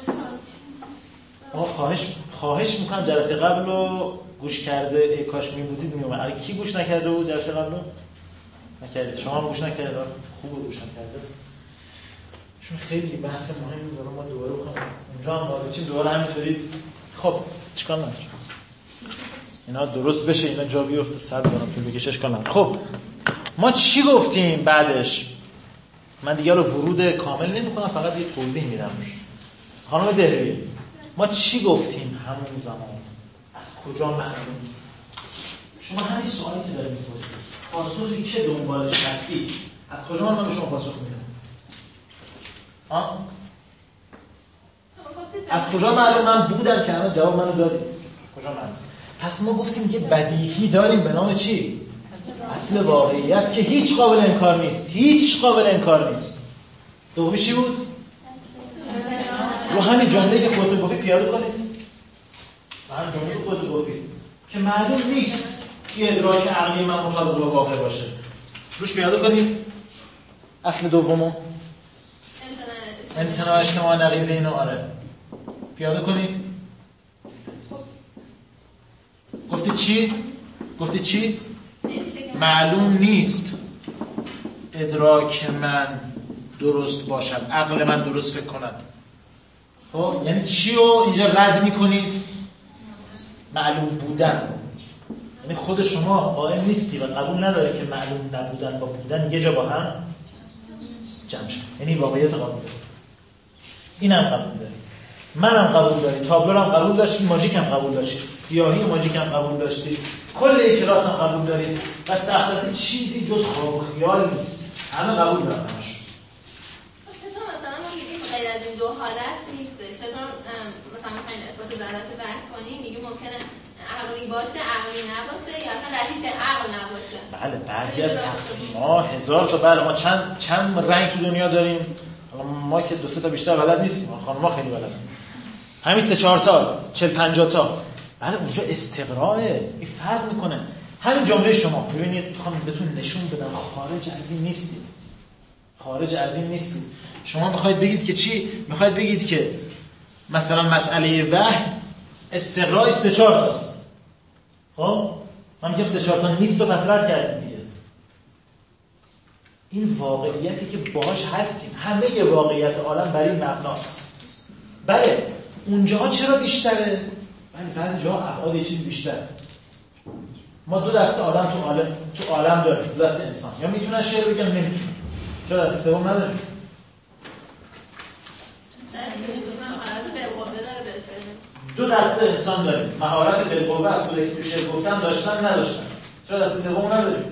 آقا خواهش میکنم جلسه قبل رو گوش کرده ای کاش میبودید میومد. الان کی گوش نکرده بود جلسه قبل رو؟ نکردید. شما هم گوش نکردید. خوب گوش نکرده. چون خیلی بحث مهمی داره ما دوباره بکنیم. اونجا هم وارد چیم دوباره همینطوری. خب چیکار نداره. اینا درست بشه، اینا جا بیفته، صد بارم طول بکشه اشکال نداره. خب ما چی گفتیم بعدش؟ من دیگه رو ورود کامل نمی‌کنم، فقط یه توضیح میدم. خانم دهری ما چی گفتیم همون زمان؟ از کجا معلوم؟ شما همین سوالی که دارید می‌پرسید، پاسخی که دنبالش هستید، از کجا من به شما پاسخ میدم؟ از کجا معلوم من بودم که الان جواب منو دادید؟ کجا معلوم؟ پس ما گفتیم یه بدیهی داریم به نام چی؟ اصل واقعیت که هیچ قابل انکار نیست. هیچ قابل انکار نیست. دومی چی بود؟ رو همین جمله که خودتون گفتید پیاده کنید. همین جمله که خودتون گفتید که معلوم نیست یه ادراک عقلی من مطابق با واقع باشه. روش پیاده کنید. اصل دومو امتناع اجتماع نقیضه اینو آره. پیاده کنید. گفتید چی؟ معلوم نیست ادراک من درست باشد، عقل من درست فکر کند. خب یعنی چی رو اینجا رد میکنید؟ معلوم بودن. یعنی خود شما قائل نیستی و قبول نداره که معلوم نبودن با بودن یه جا با هم جمع شد. یعنی واقعیت قبول داری، اینم قبول داری، منم قبول داری، تابلو هم قبول داشتی، ماژیک هم قبول داشتی، سیاهی ماژیک هم قبول داشتی، کل یک کلاس هم قبول داری و سخصت چیزی جز خواب و خیال نیست. همه قبول دارن همشون. چطور مثلا ما میگیم غیر از این دو حالت نیسته؟ چطور مثلا میخوایم اثبات ذرات بحث کنیم میگیم ممکنه عقلی باشه عقلی نباشه یا اصلا در حیث عقل نباشه؟ بله بعضی از تقسیم‌ها هزار تا. بله ما چند رنگ تو دنیا داریم. ما که 2-3 تا بیشتر بلد نیستیم، خانم‌ها خیلی بلدن. همین 3-4 تا 40-50 تا. بله اونجا استقراءه، این فرق میکنه. همین جمله شما ببینید میخوام بهتون نشون بدم خارج از این نیستید. خارج از این نیستید. شما میخواید بگید که چی؟ میخواید بگید که مثلا مسئله وحی استقراء 3-4 تاست. خب من میگم 3-4 تا نیست و پس رد کردید دیگه. این واقعیتی که باهاش هستیم، همه ی واقعیت عالم برای این مبناست. بله اونجاها چرا بیشتره؟ بله بعضی جاها ابعاد یه چیز بیشتره. ما 2 دسته آدم تو عالم داریم، 2 دسته انسان. یا میتونن شعر بگن نمیتونن. چرا دسته سوم نداریم؟ دو دسته انسان داریم. مهارت بالقوه از بوده که تو شعر گفتن داشتن نداشتن. چرا دسته سوم نداریم؟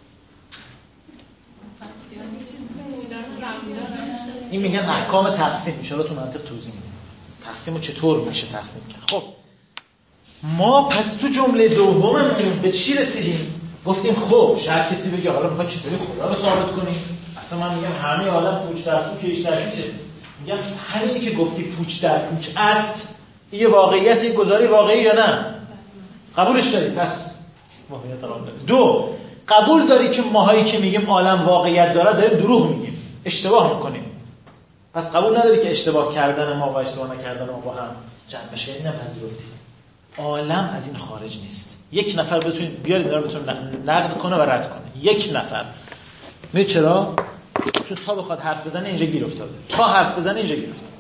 این میگن احکام تقسیم. ان شاءالله تو منطق توضیح میدم. تقسیمو چطور میشه تقسیم کرد. خب ما پس تو جمله دوممون به چی رسیدیم؟ گفتیم خب شاید کسی بگه حالا میخواد چطوری خدا رو ثابت کنی؟ اصلا من میگم همه عالم پوچ در پوچ ایش در پیچه. میگم همینی که گفتی پوچ در پوچ است، یه واقعیت، یه گزاری واقعی یا نه؟ قبولش داری؟ پس واقعیت قبول داری. 2 قبول داری که ماهایی که میگیم عالم واقعیت داره داریم دروغ میگیم، اشتباه میکنیم. پس قبول نداری که اشتباه کردن ما و اشتباه نکردن ما با هم جمع بشه. اینم پذیرفتی. عالم از این خارج نیست. یک نفر بتونید بیارید اینا رو بتونید نقد کنه و رد کنه. یک نفر. می‌دونید چرا؟ چون تا بخواد حرف بزنه اینجا گیر افتاده. تا حرف بزنه اینجا گیر افتاده.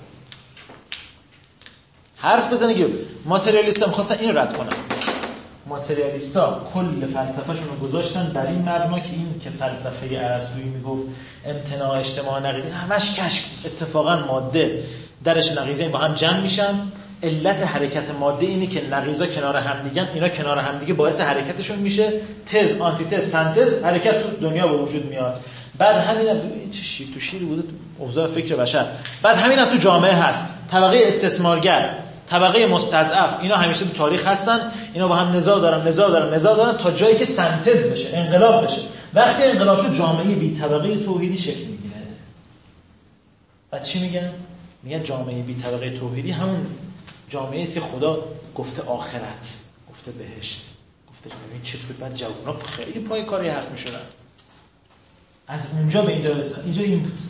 حرف بزنه گیر. ماتریالیست‌ها می‌خواستن این رد کنن. ماتریالیست‌ها کل فلسفه‌شون رو گذاشتن بر این مبنا که این که فلسفه ارسطویی میگفت امتناع اجتماع نقیضه همش کشف. اتفاقا ماده درش نقیضه با هم جمع میشن. علت حرکت ماده اینه که نقیضا کنار هم دیگن، اینا کنار هم دیگه باعث حرکتشون میشه. تز، آنتیتز، سنتز، حرکت تو دنیا به وجود میاد. بعد همینم چه شیر تو شیر بوده اوضاع فکر بشر. بعد همینم تو جامعه هست. طبقه استثمارگر طبقه مستضعف اینا همیشه تو تاریخ هستن، اینا با هم نزاع دارن تا جایی که سنتز بشه، انقلاب بشه. وقتی انقلاب شد جامعه بی طبقه توحیدی شکل میگیره. و چی میگن؟ میگن جامعه بی طبقه توحیدی همون جامعه است که خدا گفته آخرت، گفته بهشت، گفته ببین چطور بعد جوونا خیلی پای کاری حرف میشدن. از اونجا به اینجا رسیدن. اینجا این بود.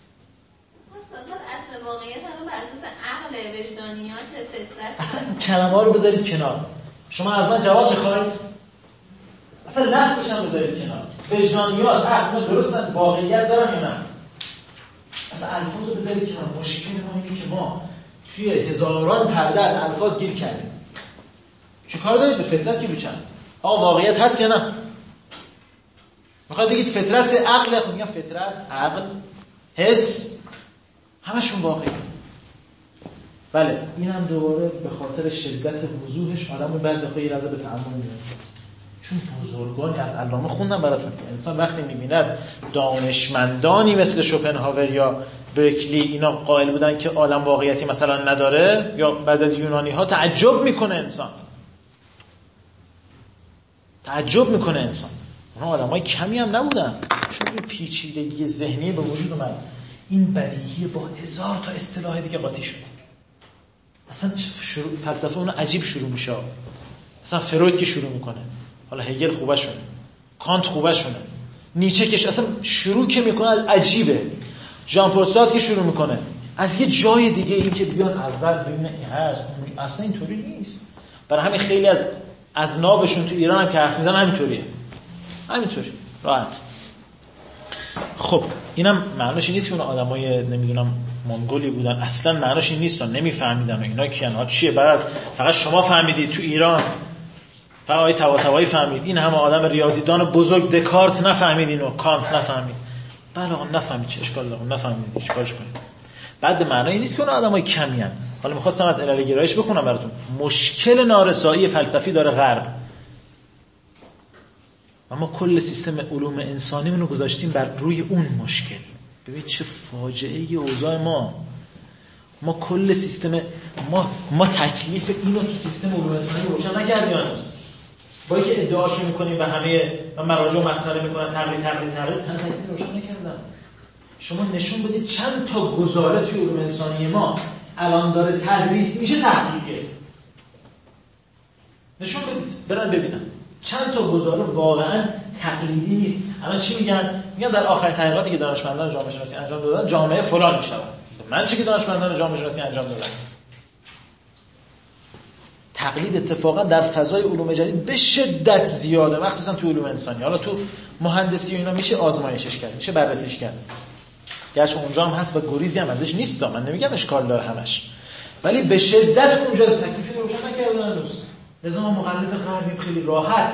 اصل واقعیت الان بر اساس عقل، وجدانیات، فطرت. اصلا این کلمه‌ها رو بذارید کنار. شما از من جواب می‌خواید؟ اصلا لفظش هم بذارید کنار. وجدانیات، عقل درستن، واقعیت دارن یا نه؟ اصلا الفاظ رو بذارید کنار. مشکل ما اینه که ما توی هزاران پرده از الفاظ گیر کردیم. چیکار دارید به فطرت که بیچن؟ آقا واقعیت هست یا نه؟ میخواید بگید فطرت عقل، خب میگم فطرت، عقل، حس همشون واقعیه. بله این هم دوباره به خاطر شدت وضوحش آدم بعضی وقتا یه لحظه به تأمل میاد. چون بزرگانی از علامه خوندم براتون که انسان وقتی میبیند دانشمندانی مثل شوپنهاور یا برکلی اینا قائل بودن که عالم واقعیتی مثلا نداره، یا بعضی از یونانی ها، تعجب میکنه انسان. اونها آدمای کمی هم نبودن، چون این پیچیدگی ذهنی به وجود اومد. این بدیهی با هزار تا اصطلاح دیگه قاطی شد. اصلا فلسفه اون عجیب شروع میشه. مثلا فروید که شروع میکنه، حالا هگل خوبه شونه، کانت خوبه شونه، نیچه که اصلا شروع که میکنه از عجیبه، ژان پل سارتر که شروع میکنه از یه جای دیگه، این که بیان اول ببینن این هست، اصلا اینطوری نیست. برای همین خیلی از نابشون تو ایران هم که حرف میزنن همینطوری راحت. خب اینم معناش نیست که اون آدمای نمیدونم منگولی بودن، اصلا معناش این نیست، نمیفهمیدن و اینا کیان ها چیه. بعد فقط شما فهمیدید تو ایران، فقط آقای طباطبایی فهمید، این همه آدم ریاضیدان بزرگ دکارت نفهمید، اینو کانت نفهمید. بله آقا نفهمید، چه اشکال داره؟ نفهمید چیکارش کنید؟ بعد به معنای نیست که اون آدمای کمی ان. حالا می‌خواستم از علل گرایش بخونم براتون. مشکل نارسایی فلسفی داره غرب. ما کل سیستم علوم انسانیمون رو گذاشتیم بر روی اون مشکل. ببین چه فاجعه اوضاع ما کل سیستم ما تکلیف اینو تو سیستم علوم انسانی روشن نکردیم هنوز. با اینکه ادعاشو میکنیم و همه مراجع مسخره میکنن تقلید تکلیف روشن نکردن. شما نشون بدید چند تا گزاره توی علوم انسانی ما الان داره تدریس میشه تحقیقه. نشون بدید برن ببینن چند تا گزاره واقعا تقلیدی نیست. الان چی میگن در آخرین تحقیقاتی که دانشمندان جامعه شناسی انجام دادن جامعه فلان میشه. من چه که دانشمندان جامعه شناسی انجام دادن. تقلید اتفاقا در فضای علوم جدید به شدت زیاده، مخصوصا تو علوم انسانی. حالا تو مهندسی و اینا میشه آزمایشش کرد، میشه بررسیش کرد، گرچه اونجا هم هست و گریزی هم ازش نیست. من نمیگم اشکال داره همش، ولی به شدت اونجا تکلیفی روشن نکردن هنوز. لذا ما مقلد غربی خیلی راحت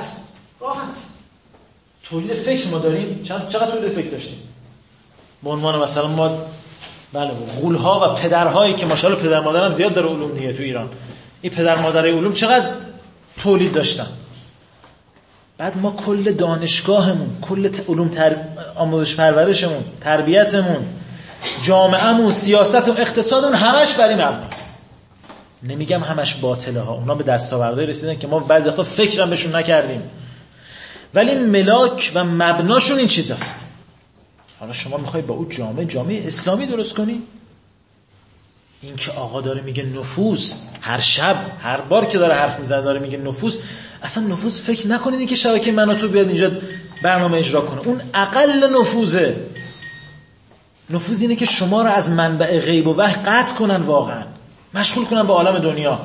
تولید فکر ما داریم. چقدر تولید فکر داشتیم به عنوان مثلا ما بله غول‌ها و پدرهایی که ماشاءالله پدر مادرم زیاد داره علوم دیگه تو ایران، این پدر مادرای علوم چقدر تولید داشتن. بعد ما کل دانشگاهمون، کل علوم آموزش پرورشمون، تربیتمون، جامعهمون، سیاستمون، اقتصادمون همش بر این مبناست. نمیگم همش باطله ها، اونا به دستاوردهای رسیدن که ما بعضی وقتا فکرم بهشون نکردیم، ولی ملاک و مبناشون این چیزاست. حالا شما میخوای با اون جامعه اسلامی درست کنی؟ این که آقا داره میگه نفوذ، هر شب هر بار که داره حرف میزنه داره میگه نفوذ. اصلا نفوذ فکر نکنید این که شبکه من و تو بیاد اینجا برنامه اجرا کنه. اون اقل نفوذه. نفوذ اینه که شما رو از منبع غیب و وحی قطع کنن، واقعا مشغول کنن به عالم دنیا.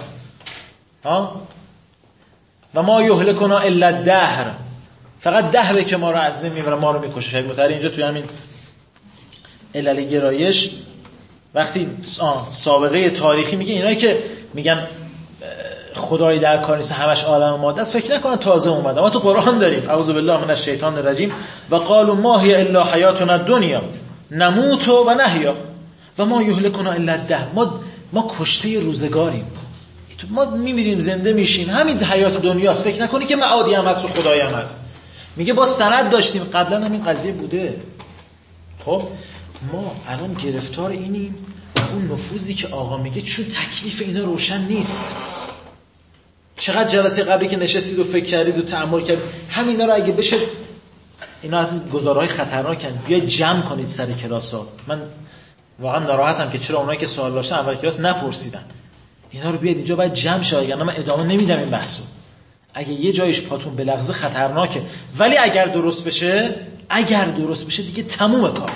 و ما یهلکنا الا الدهر، فقط دهره که ما رو از بین میبره، ما رو میکشه. شاید متعالی اینجا توی همین علل گرایش وقتی سابقه تاریخی میگه اینایی که میگن خدایی در کار نیست همش عالم ماده است، فکر نکنن تازه اومده. ما تو قرآن داریم اعوذ بالله من الشیطان الرجیم و قالوا ما هی الا حیاتنا الدنیا نموت و نحیا و ما یهلکنا الا الدهر. ما کشته روزگاریم، ما میمیریم زنده میشیم، همین حیات دنیاست. فکر نکنی که معادی هم هست و خدایی هم هست. میگه با سند داشتیم قبلا همین قضیه بوده. خب ما الان گرفتار اینیم اون نفوذی که آقا میگه چون تکلیف اینا روشن نیست. چقدر جلسه قبلی که نشستید و فکر کردید و تأمل کردید، همینا رو اگه بشه، اینا از گزارهای خطرناکن، بیاید جمع کنید سر کلاس‌ها. من واقعا ناراحتم که چرا اونایی که سوال داشتن اول کلاس نپرسیدن. اینا رو بیاید اینجا باید جمع شه، وگرنه من ادامه نمیدم این بحثو. اگه یه جایش پاتون بلغزه خطرناکه، ولی اگر درست بشه دیگه تموم کار.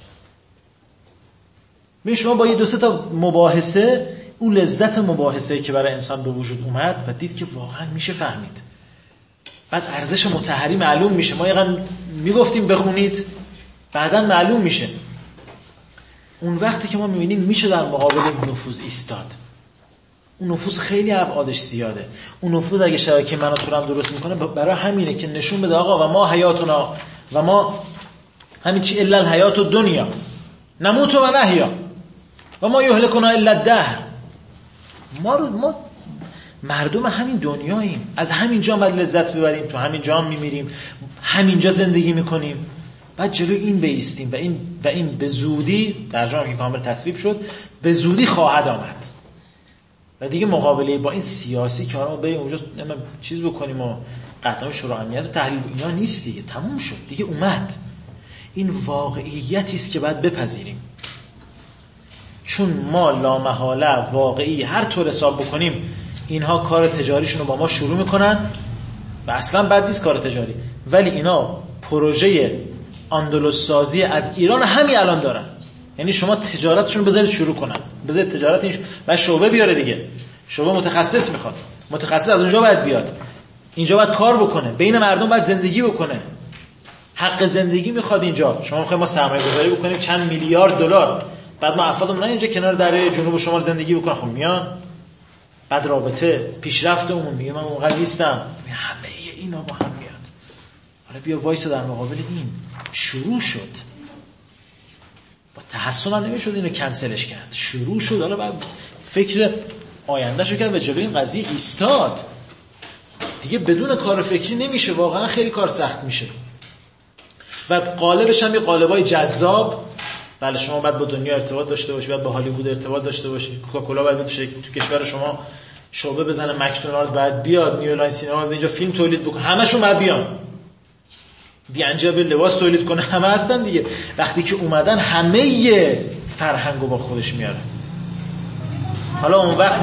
ببین شما با یه 2-3 تا مباحثه، اون لذت مباحثه‌ای که برای انسان به وجود اومد و دید که واقعا میشه فهمید، بعد ارزش مطهری معلوم میشه. ما یقدر میگفتیم بخونید، بعداً معلوم میشه. اون وقتی که ما میبینیم میشه در مقابل این نفوذ ایستاد. اون نفوذ خیلی ابعادش زیاده. اون نفوذ اگه شبکه من و تو هم درست میکنه، برای همینه که نشون بده آقا و ما حیاتنا و ما همین چی الا الحیات الدنیا نموت و نحیا و ما یهلکنا الا الدهر. ما مردم همین دنیاییم، از همین جا باید لذت ببریم، تو همین جا میمیریم، همینجا زندگی میکنیم. بعد جلوی این بایستیم و این به زودی در جایی که کامل تصویب شد به زودی خواهد آمد. و دیگه مقابله با این سیاسی که ما بریم اونجا چیز بکنیم و قطعا شورای امنیت و تحلیل اینا نیست دیگه، تموم شد دیگه، اومد. این واقعیتی است که باید بپذیریم، چون ما لامحاله واقعی هر طور حساب بکنیم اینها کار تجاریشون رو با ما شروع میکنن و اصلا بد نیست کار تجاری، ولی اینا پروژه اندلس سازی از ایران همین الان دارن. یعنی شما تجارتشون بذارید شروع کنن، بذارید تجارت این و شعبه بیاره دیگه. شعبه متخصص میخواد، متخصص از اونجا باید بیاد، اینجا باید کار بکنه، بین مردم باید زندگی بکنه، حق زندگی میخواد اینجا. شما میخواید ما سرمایه گذاری بکنیم چند میلیارد دلار، بعد ما افرادمون نه اینجا کنار دره جنوب شمال زندگی بکنن، خب میان بعد رابطه پیشرفت اون میگه من اونقدر نیستم، همه اینا با هم میاد. حالا بیا وایس در مقابل این شروع شد، با تحسن هم نمیشد اینو کنسلش کرد، شروع شد. حالا بعد فکر آیندهشو کرد و جلوی این قضیه ایستاد. دیگه بدون کار فکری نمیشه، واقعا خیلی کار سخت میشه. و قالبش هم یه قالبای جذاب. بله شما باید با دنیا ارتباط داشته باشی، باید با هالیوود ارتباط داشته باشی، کوکاکولا باید بشه تو کشور شما شعبه بزنه، مکدونالد باید بیاد، نیو لاین سینما باید اینجا فیلم تولید بکنه، همشون باید بیان. دیانجا لباس تولید کنه، همه هستن دیگه. وقتی که اومدن همه فرهنگو با خودش میاره. حالا اون وقت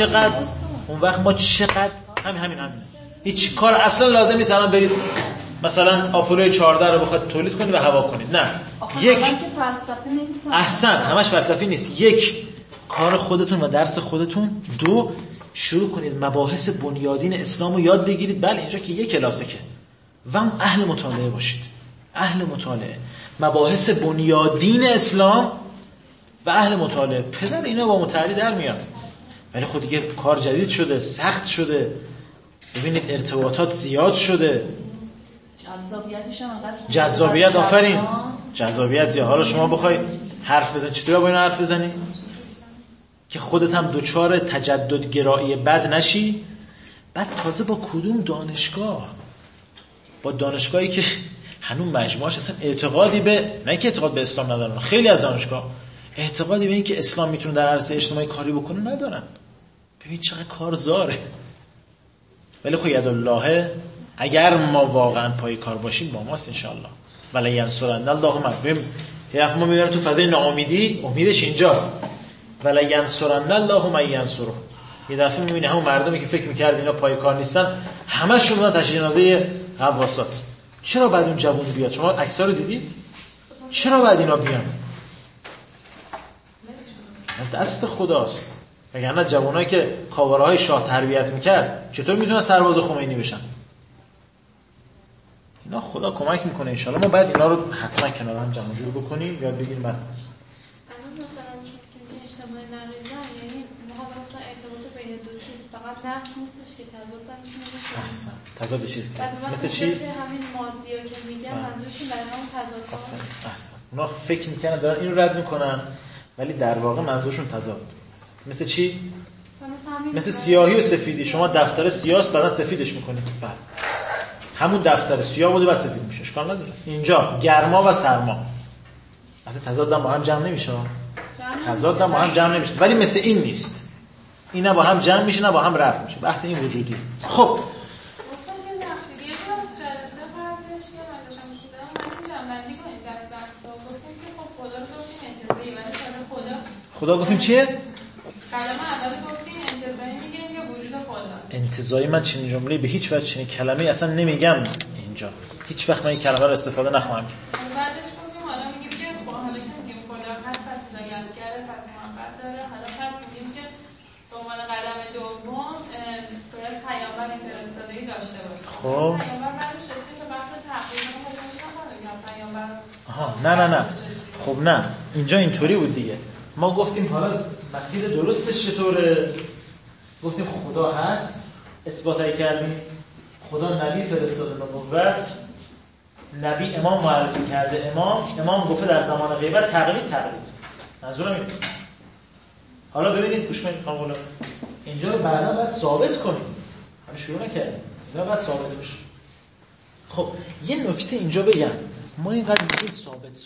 ما چقدر همین هیچ کار اصلا لازم نیست الان برید مثلا آپولو 14 رو بخواد تولید کنید و هوا کنید، نه. یک احسن، همش فلسفی نیست. یک، کار خودتون و درس خودتون. دو، شروع کنید مباحث بنیادین اسلام رو یاد بگیرید. بله اینجا که یک کلاسه که و اهل مطالعه باشید، اهل مطالعه، مباحث بنیادین اسلام و اهل مطالعه. پدر اینا با مطالعه در میاد. ولی خود دیگه کار جدید شده، سخت شده، ببینید ارتباطات زیاد شده، جذابیت آفرین، جذابیت زیاد. حالا شما بخوای حرف بزنی، چطوری با اینا حرف بزنی که خودت هم دوچار تجدد گرایی بد نشی؟ بعد تازه با کدوم دانشگاه؟ با دانشگاهی که هنوز مجموعش اصلا اعتقادی به، نه که اعتقاد به اسلام ندارن، خیلی از دانشگاه اعتقادی به این که اسلام میتونه در عرصه اجتماعی کاری بکنه ندارن. ببین چقدر کار زاره. ولی خب یدالله، اگر ما واقعا پای کار باشیم با ماست انشاءالله. ولی ینصرن الله من. ببین یه وقت ما میبینیم تو فضای ناامیدی، امیدش اینجاست. ولی ینصرن الله من ینصره. یه دفعه میبینی همون مردمی که فکر میکرد اینا پای کار نیستن، همشون میان تشییع جنازه غواصات. چرا بعد اون جوون بیاد؟ شما عکس‌ها رو دیدید؟ چرا بعد اینا بیان؟ دست خداست. وگرنه جوانایی که کاوراهای شاه تربیت میکرد چطور میتونن سرباز خمینی بشن؟ اینا خدا کمک میکنه انشالله. ما باید اینا رو حتما کنار هم جمع جور بکنیم، یاد بگیریم. بعد مثلا چون اجتماع نقیزن، یعنی مثلا ارتباط بین دو چیز فقط نفس نیستش که تضاد هم میشه. احسن، تضاد چیز مثل چی؟ همین مادی‌ها که میگن منظورشون برای همون تضاد. احسن. اونا فکر میکنن دارن اینو رد میکنن، ولی در واقع منظورشون تضاد. مثل چی؟ مثل سیاهی و سفیدی. شما دفتر سیاه بعدا سفیدش میکنید. بله. همون دفتر سیاه بوده بعد سفید میشه، اشکال نداره. اینجا گرما و سرما. اصلا تضاد با هم جمع نمیشه. تضاد با هم جمع نمیشه، ولی مثل این نیست. این نه با هم جمع میشه نه با هم رفع میشه. بحث این وجودی. خب خدا گفتیم چیه؟ کلمه اول گفتیم انتزاعی میگیم یا وجود خداست. انتزاعی من چنین جمله به هیچ وجه چنین کلمه‌ای اصلا نمیگم اینجا. هیچ وقت من این کلمه رو استفاده نخواهم کرد. بعدش گفتیم حالا میگیم که حالا که میگیم خدا هست پس هدایتگره پس محبت داره، حالا پس میگیم که به عنوان قدم دوم باید پیامبر فرستادگی داشته باشه. خب پیامبر بعدش رسید به بحث تحقیق پیامبر. نه خب نه اینجا اینطوری بود دیگه. ما گفتیم حالا مسیر درستش چطوره؟ گفتیم خدا هست، اثباتایی کردیم. خدا نبی فرستاده، نبوت، نبی امام معرفی کرده، امام گفته در زمان غیبت تقلید. منظورم اینه. حالا ببینید گوش کنید خانم، اینجا رو بعدا باید ثابت کنیم. همین شروع نکردیم. اینا باید ثابت بشه. خب یه نکته اینجا بگم. ما اینقدر میگیم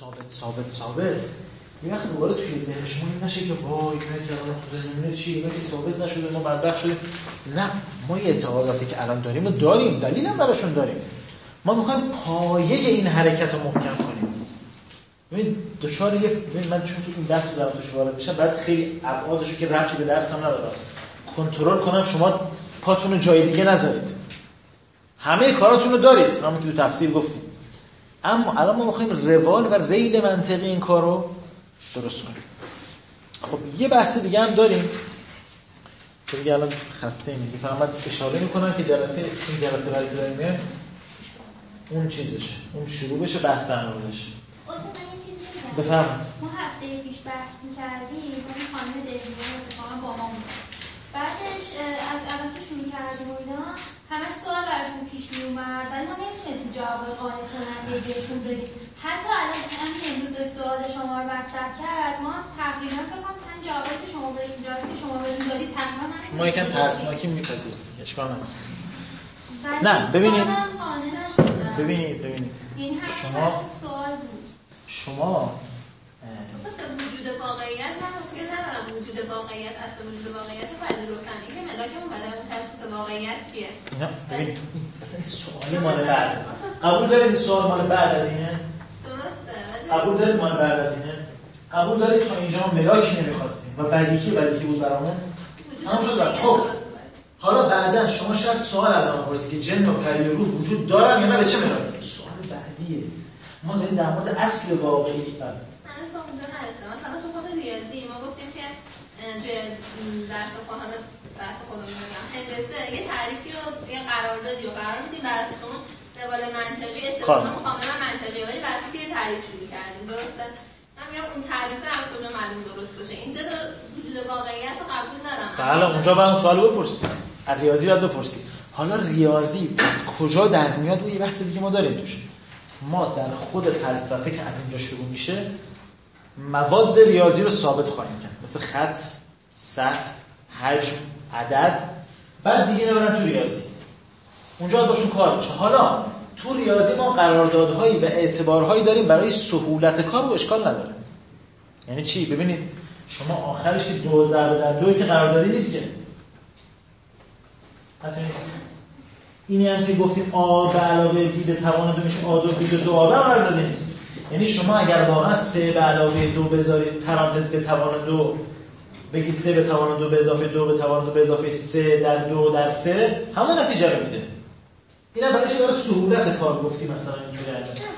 ثابت یه وقت دوباره توی ذهن شما این نشه که وای اینا که الان خدا نمیدونه چی، اینا که ثابت نشده ما بدبخت شدیم. نه، ما یه اعتقاداتی که الان داریم و داریم، دلیل هم براشون داریم. ما میخوایم پایه این حرکت رو محکم کنیم. ببین من چون که این بحث رو توش وارد میشه بعد خیلی ابعادشو که ربطی به درس هم نداره کنترل کنم شما پاتون رو جای دیگه نذارید. همه کاراتون رو دارید، همون که تو تفسیر گفتیم. اما الان ما میخوایم روال و ریل منطقی این کار رو درست کنیم. خب یه بحث دیگه هم داریم که دیگه الان خسته میگی فقط اشاره میکنم که این جلسه برای داریم اون چیزش، اون شروع بشه بحث انوارش. بفهم. ما هفته پیش بحث می‌کردیم اون خانم دهلیه اتفاقا با ما بود. بعدش از اول که شروع کردیم و اینا همش سوال براشون پیش میومد ولی ما نمی‌تونستیم جواب قانع کننده بهشون بدیم. حتی الان همین امروز سوال شما رو مطرح کرد ما تقریبا فکر کنم هم جوابی که شما بهشون دادید تقریبا شما یکم ترسناکی می‌پذیرید. اشکال نداره. نه ببینید این شما سوال بود. شما وجود واقعیت من مشکل ندارم. وجود واقعیت اصلا وجود واقعیت پذیرفتم. این که ملاکمون برای اون تشخیص واقعیت چیه؟ نه ببینید اصلا این سوال مال بعد. قبول دارید این سوال مال بعد از اینه؟ درسته. قبول دارید مال بعد از اینه؟ قبول دارید تا اینجا ملاکی نمی‌خواستیم و بعدی بود برامون؟ همون شد. خب حالا بعداً شما شاید سوال از من بپرسید که جن و پری و روح وجود دارن یا نه، به چه ملاکی؟ سوال بعدیه. ما داریم در مورد اصل واقعی مثلا تو خود ریاضی ما گفتیم که توی درس خودمون میگم هندسه یه تعریفی و یه قراردادی و قرار میدیم برای اون روال منطقی استفاده کاملا منطقی ولی واسه که یه تعریف شروع کردیم. درسته؟ من میگم اون تعریف از کجا معلوم درست باشه. اینجا وجود واقعیت رو قبول دارم. بله اونجا باید اون سوالو بپرسید. از ریاضی باید بپرسید. حالا ریاضی از کجا در میاد؟ و یه بحث دیگه ما داریم توش. ما در خود فلسفه که از اینجا شروع میشه مواد ریاضی رو ثابت خواهیم کرد، مثل خط، سطح، حجم، عدد. بعد دیگه نبرن تو ریاضی، اونجا باشون کار بشه. حالا تو ریاضی ما قراردادهایی و اعتبارهایی داریم برای سهولت کار و اشکال نداره. یعنی چی؟ ببینید شما آخرش 2 ضرب در 2 که قراردادی نیست که اصلا نیست. اینی هم که گفتیم آ به علاوه بی به توان 2 میشه آ 2 بی به 2 آ قراردادی نیست. یعنی شما اگر واقعا 3 به علاوه 2 بذارید پرانتز به توان 2 بگی 3 به توان 2 به اضافه 2 به توان 2 به اضافه 3 در 2 در 3 همون نتیجه رو میده. اینا برای چه؟ برای سهولت کار گفتیم مثلا اینجوری انجام. مثلا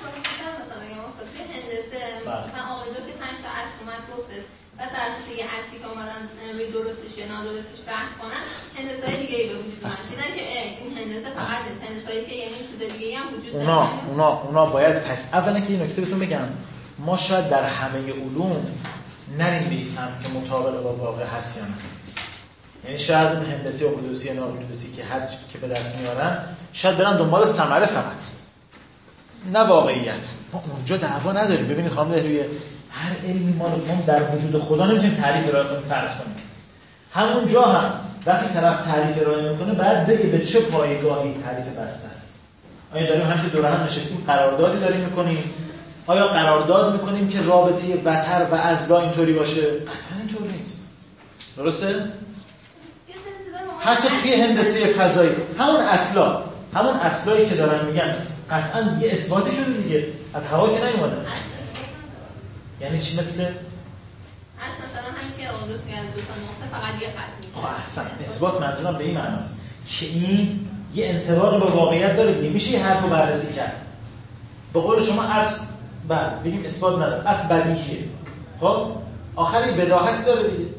هندسه مثلا آقایدو که 5 تا اصل اومد گفتش و در دیگه اصلی که اومدن روی درستش یا نادرستش بحث کنن هندسه‌های دیگه‌ای به وجود اومد. دیدن که این هندسه فقط هندسه‌ای که یعنی چیز دیگه‌ای هم وجود داره. اونا باید اولا که این نکته بهتون بگم ما شاید در همه علوم نریم به این سمت که مطابق با واقع هست یا نه. یعنی شاید اون هندسی و حدوثی یا ناحدوثی که هر که به دست میارن شاید برن دنبال ثمره فقط نه واقعیت. ما اونجا دعوا نداریم. ببینید خانم دهروی هر علمی ما در وجود خدا نمیتونیم تعریف ارائه کنیم فرض کنیم. همونجا هم وقتی طرف تعریف ارائه میکنه بعد بگه به چه پایگاهی تعریف بسته است. آیا داریم همین دور هم نشستیم قراردادی داریم میکنیم آیا قرارداد میکنیم که رابطه وتر و ازلا اینطوری باشه؟ قطعا اینطور نیست. درسته؟ حتی توی هندسه فضایی همون اصلایی که دارن میگن قطعا یه اثباتی شده دیگه، از هوا که نیومده. یعنی چی؟ مثلا همین که اون دوست از دو تا نقطه فقط یه خط میشه. خب احسن، اثبات منظورم به این معناست که این یه انطباق به واقعیت داره دیگه. میشه یه حرفو بررسی کرد. به قول شما اصل بگیم اثبات نداره، اصل بدیهیه. خب آخری بداهتی داره دیگه.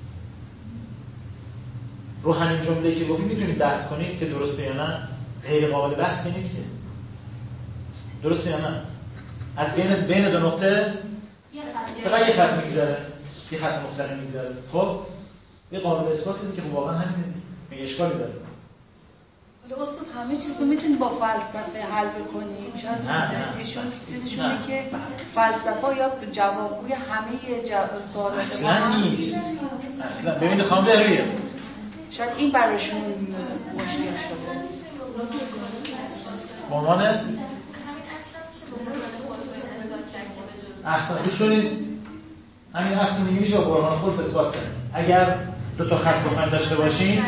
رو همین جمله که گفتیم میتونید بحث کنید که درسته یا نه، غیر قابل بحث نیست که. درسته یا نه؟ از بین دو نقطه فقط یه خط میگذره، یه خط مستقیم میگذره. خب یه قابل اثباتی که واقعا همین میگه اشکالی داره. ولی اصلا همه چیز رو میتونید با فلسفه حل بکنیم. شاید چیزشونه که فلسفه یا جوابگوی همه سوالات اصلا نیست. اصلا ببینید خانم دهریه، شاید این براشون مشکل شده. به عنوان احسن گوش کنید، همین اصل میگه میشه با برهان خود اثبات کنید. اگر دو تا خط بخواید داشته باشین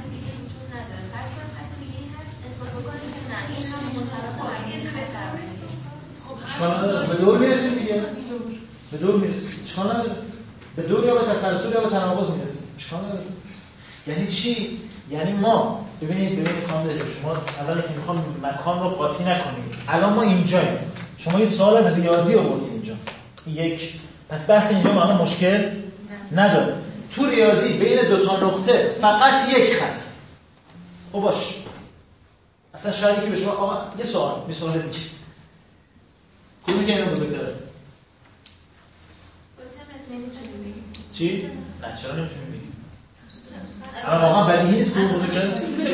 به دور میرسیم دیگه، به دور میرسیم، اشکال نداره. به دور یا به تسلسل یا به تناقض میرسیم، اشکال نداره. یعنی چی؟ یعنی ما ببینید کامل شما اولا که میخوام مکان رو قاطی نکنیم. الان ما اینجاییم، شما یه سوال از ریاضی آوردید اینجا، یک، پس بحث اینجا معنا مشکل نداره. تو ریاضی بین دو تا نقطه فقط یک خط. خب باش، اصلا شاید که به شما آقا یه سوال دیگه کدومی که اینو بزرگتره؟ چی؟ نه چرا نمیتونیم بگیم؟ اما واقعا بدیهی نیست کدوم بزرگتره؟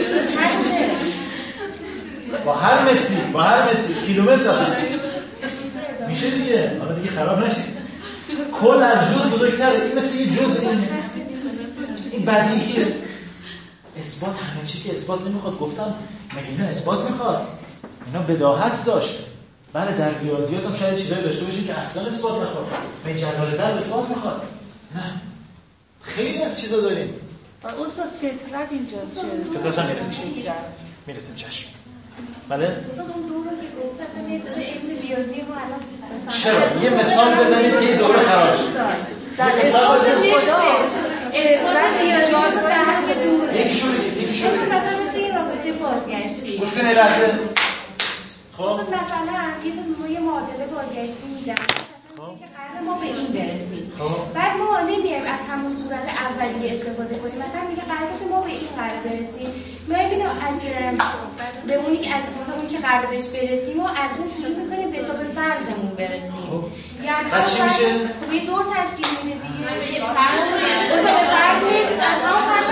با هر متری کیلومتر اصلا میشه دیگه. حالا دیگه خراب نشید، کل از جز بزرگتره. این مثل یه جز، این بدیهیه. اثبات همه چی که اثبات نمیخواد. گفتم مگه اینا اثبات میخواست؟ اینا بداهت داشت. بله در ریاضیات هم شاید چیزایی داشته باشیم که اصلا اثبات نخواد. به جدول ضرب اثبات میخواد. نه خیلی از چیزا داریم. استاد فطرت اینجاست. فطرت هم میرسیم چشم. بله؟ استاد اون دوره که گفت اصلا علم ریاضی ما الان چرا؟ یه مثال بزنید که این دوره خراب شد. در اثبات خدا اثبات ریاضی در حد دوره. یکیشو مثلا توی رابطه بازگشتی. مشکل لحظه. خب مثلا یه معادله بازگشتی میدم که قرار ما به این برسیم. بعد ما نمیایم از همون صورت اولیه استفاده کنیم. مثلا میگه قراره که ما به این قرار برسیم. ما ببینیم از به اونی که از اون که قرار بهش برسیم و از اون شروع میکنیم به تا به فرضمون برسیم. یعنی بعد چی میشه؟ یه دور تشکیل میده دیگه. از همون فرض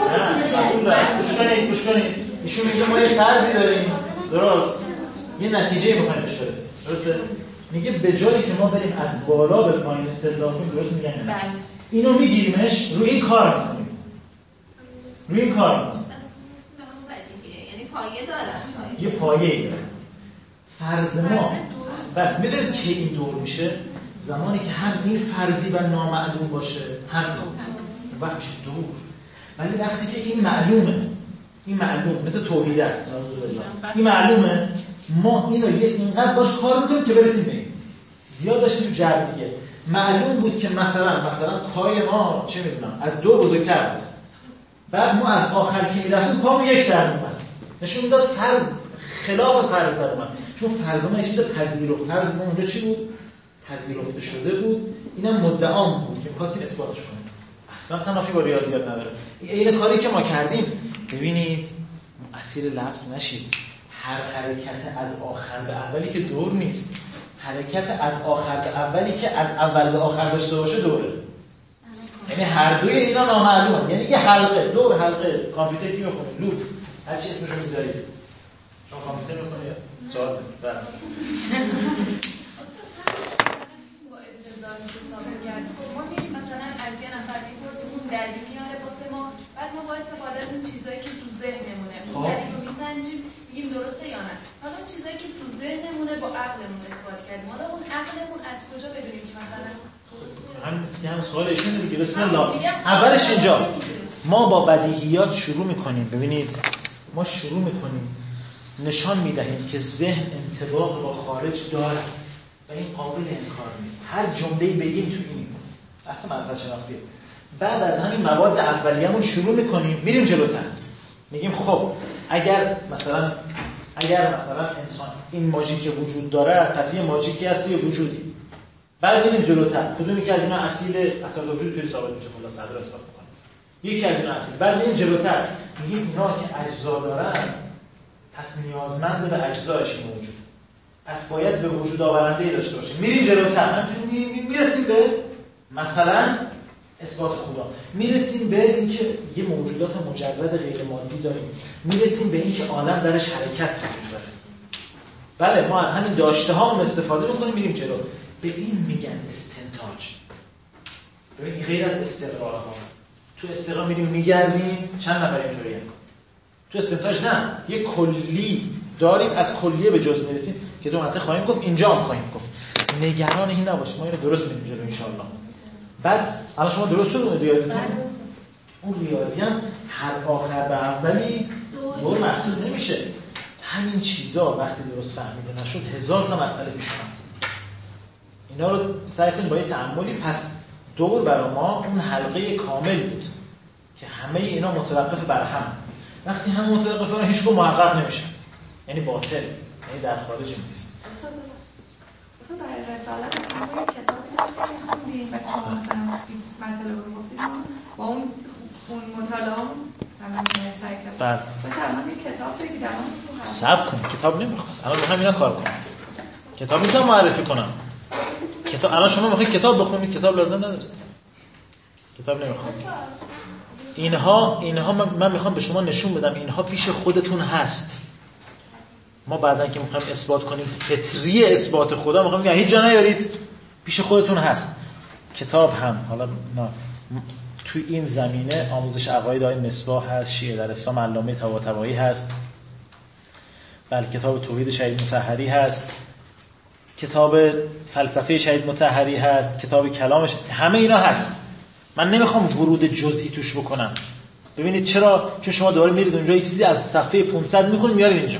رو گوش کنید. ایشون میگه ما یه فرضی داریم، درست؟ یه نتیجه میخوایم بهش برسیم. درسته؟ میگه به جایی که ما بریم از بالا به پایین استدلال کنیم، درست میگن نه. اینو میگیریمش، روی این کار میکنیم. یعنی پایه داره. یه پایه‌ای داره. فرض ما بعد میدونید که این دور میشه زمانی که هم این فرضی و نامعلوم باشه، هم وقت میشه دور. ولی وقتی که این معلومه مثل توحید است، این معلومه، ما اینو اینقدر باش کار میکنیم که برسیم به این. زیاد داشتیم تو جرد دیگه. معلوم بود که مثلا پای ما چه میدونم از 2 بزرگتر بود. بعد ما از آخر که میرفتیم پامون 1 در اومد. نشون میداد فرض خلاف فرض در اومد. چون فرض ما یه چیز پذیرفته، فرض ما اونجا چی بود؟ پذیرفته شده بود. اینم مدعا بود که می‌خواستیم اثباتش کنیم. اصلا تنافی با ریاضیات نداره. این کاری که ما کردیم، ببینید اسیر لفظ نشید. هر حرکت از آخر به اولی که دور نیست. حرکت از آخر به اولی که از اول به آخر داشته باشه دوره. یعنی هر دوی اینا نامعلومه. یعنی یه حلقه، دور حلقه، کامپیوتر کی می‌خونه؟ لوپ. هر چی اسمش رو می‌ذارید. شما کامپیوتر می‌خونید؟ سوال بله. با استدلال میشه ثابت کرد. خب ما می‌ریم مثلا از یه نفر می‌پرسیم اون دلیل میاره واسه ما، بعد ما با استفاده از اون چیزایی که تو ذهنمونه، اون دلیل رو می‌سنجیم، میگیم درسته یا نه. حالا اون چیزایی که تو ذهنمونه با عقلمون اثبات کردیم. حالا اون عقلمون از کجا بدونیم که مثلا هم سوال ایشونه دیگه. بسم الله. اولش اینجا ما با بدیهیات شروع میکنیم. ببینید ما شروع میکنیم نشان میدهیم که ذهن انطباق با خارج داره و این قابل انکار نیست. هر جمله‌ای بگیم تو این اصلا معرفت شناختیه. بعد از همین مواد اولیه‌مون شروع میکنیم میریم جلوتر. میگیم خب اگر مثلا انسان این ماژیک وجود داره پس یه ماژیکی هست یا وجودی. بعد میریم جلوتر کدومی که از اینا اصل وجود توی ثابت میشه خلاص صدر اثبات میکنیم. یکی از اینا اصل. بعد میریم جلوتر میگیم اینا که اجزا دارن پس نیازمند به اجزایش موجود. پس باید به وجود آورنده‌ای داشته باشه. میریم جلوتر همینطوری میرسیم به مثلا اثبات خدا. میرسیم به اینکه یه موجودات مجرد غیر مادی داریم. میرسیم به اینکه عالم درش حرکت وجود داره. بله ما از همین داشته هامون استفاده می‌کنیم میریم جلو. به این میگن استنتاج. ببین غیر از استقرار ها. تو استقرار میریم میگردیم چند نفر اینطوریه. تو استنتاج نه، یه کلی داریم از کلیه به جزء میرسیم که تو منطق خواهیم گفت اینجا هم خواهیم گفت. نگران این نباشید ما اینو درست می‌بینیم جلو ان شاءالله. بعد الان شما درست شد اون ریاضیتون؟ اون ریاضی هم هر آخر به اولی دور محسوب نمیشه. همین چیزا وقتی درست فهمیده نشد 1000 تا مسئله پیش اومد. اینا رو سعی کنید با یه تأملی. پس دور برای ما اون حلقه کامل بود که همه اینا متوقف بر هم. وقتی هم متوقف بر هم هیچ کدوم محقق نمیشه، یعنی باطل، یعنی در خارج نیست. اصلا در رسالت همون کتابی داشتیم می‌خوندیم و شما مثلا مطالب رو گفتید با اون مطالعه همون سعی کردم. بله. باشه الان یه کتاب بگیرم. صبر کن کتاب نمیخوام. الان میخوام اینا کار کنم. کتاب میتونم معرفی کنم. کتاب الان شما میخواید کتاب بخونید کتاب لازم نداره. کتاب نمیخوام. اینها من میخوام به شما نشون بدم اینها پیش خودتون هست. ما بعدن که میخوایم اثبات کنیم فطری اثبات خدا میخوایم بگیم هیچ جا نیارید پیش خودتون هست. کتاب هم حالا توی این زمینه آموزش عقاید آقای مصباح هست، شیعه در اسلام علامه طباطبایی هست، بله کتاب توحید شهید مطهری هست، کتاب فلسفه شهید مطهری هست، کتاب کلامش، همه اینا هست. من نمیخوام ورود جزئی توش بکنم. ببینید چرا؟ چون شما دوباره میرید اونجا یک چیزی از صفحه 500 میخونید میارید اینجا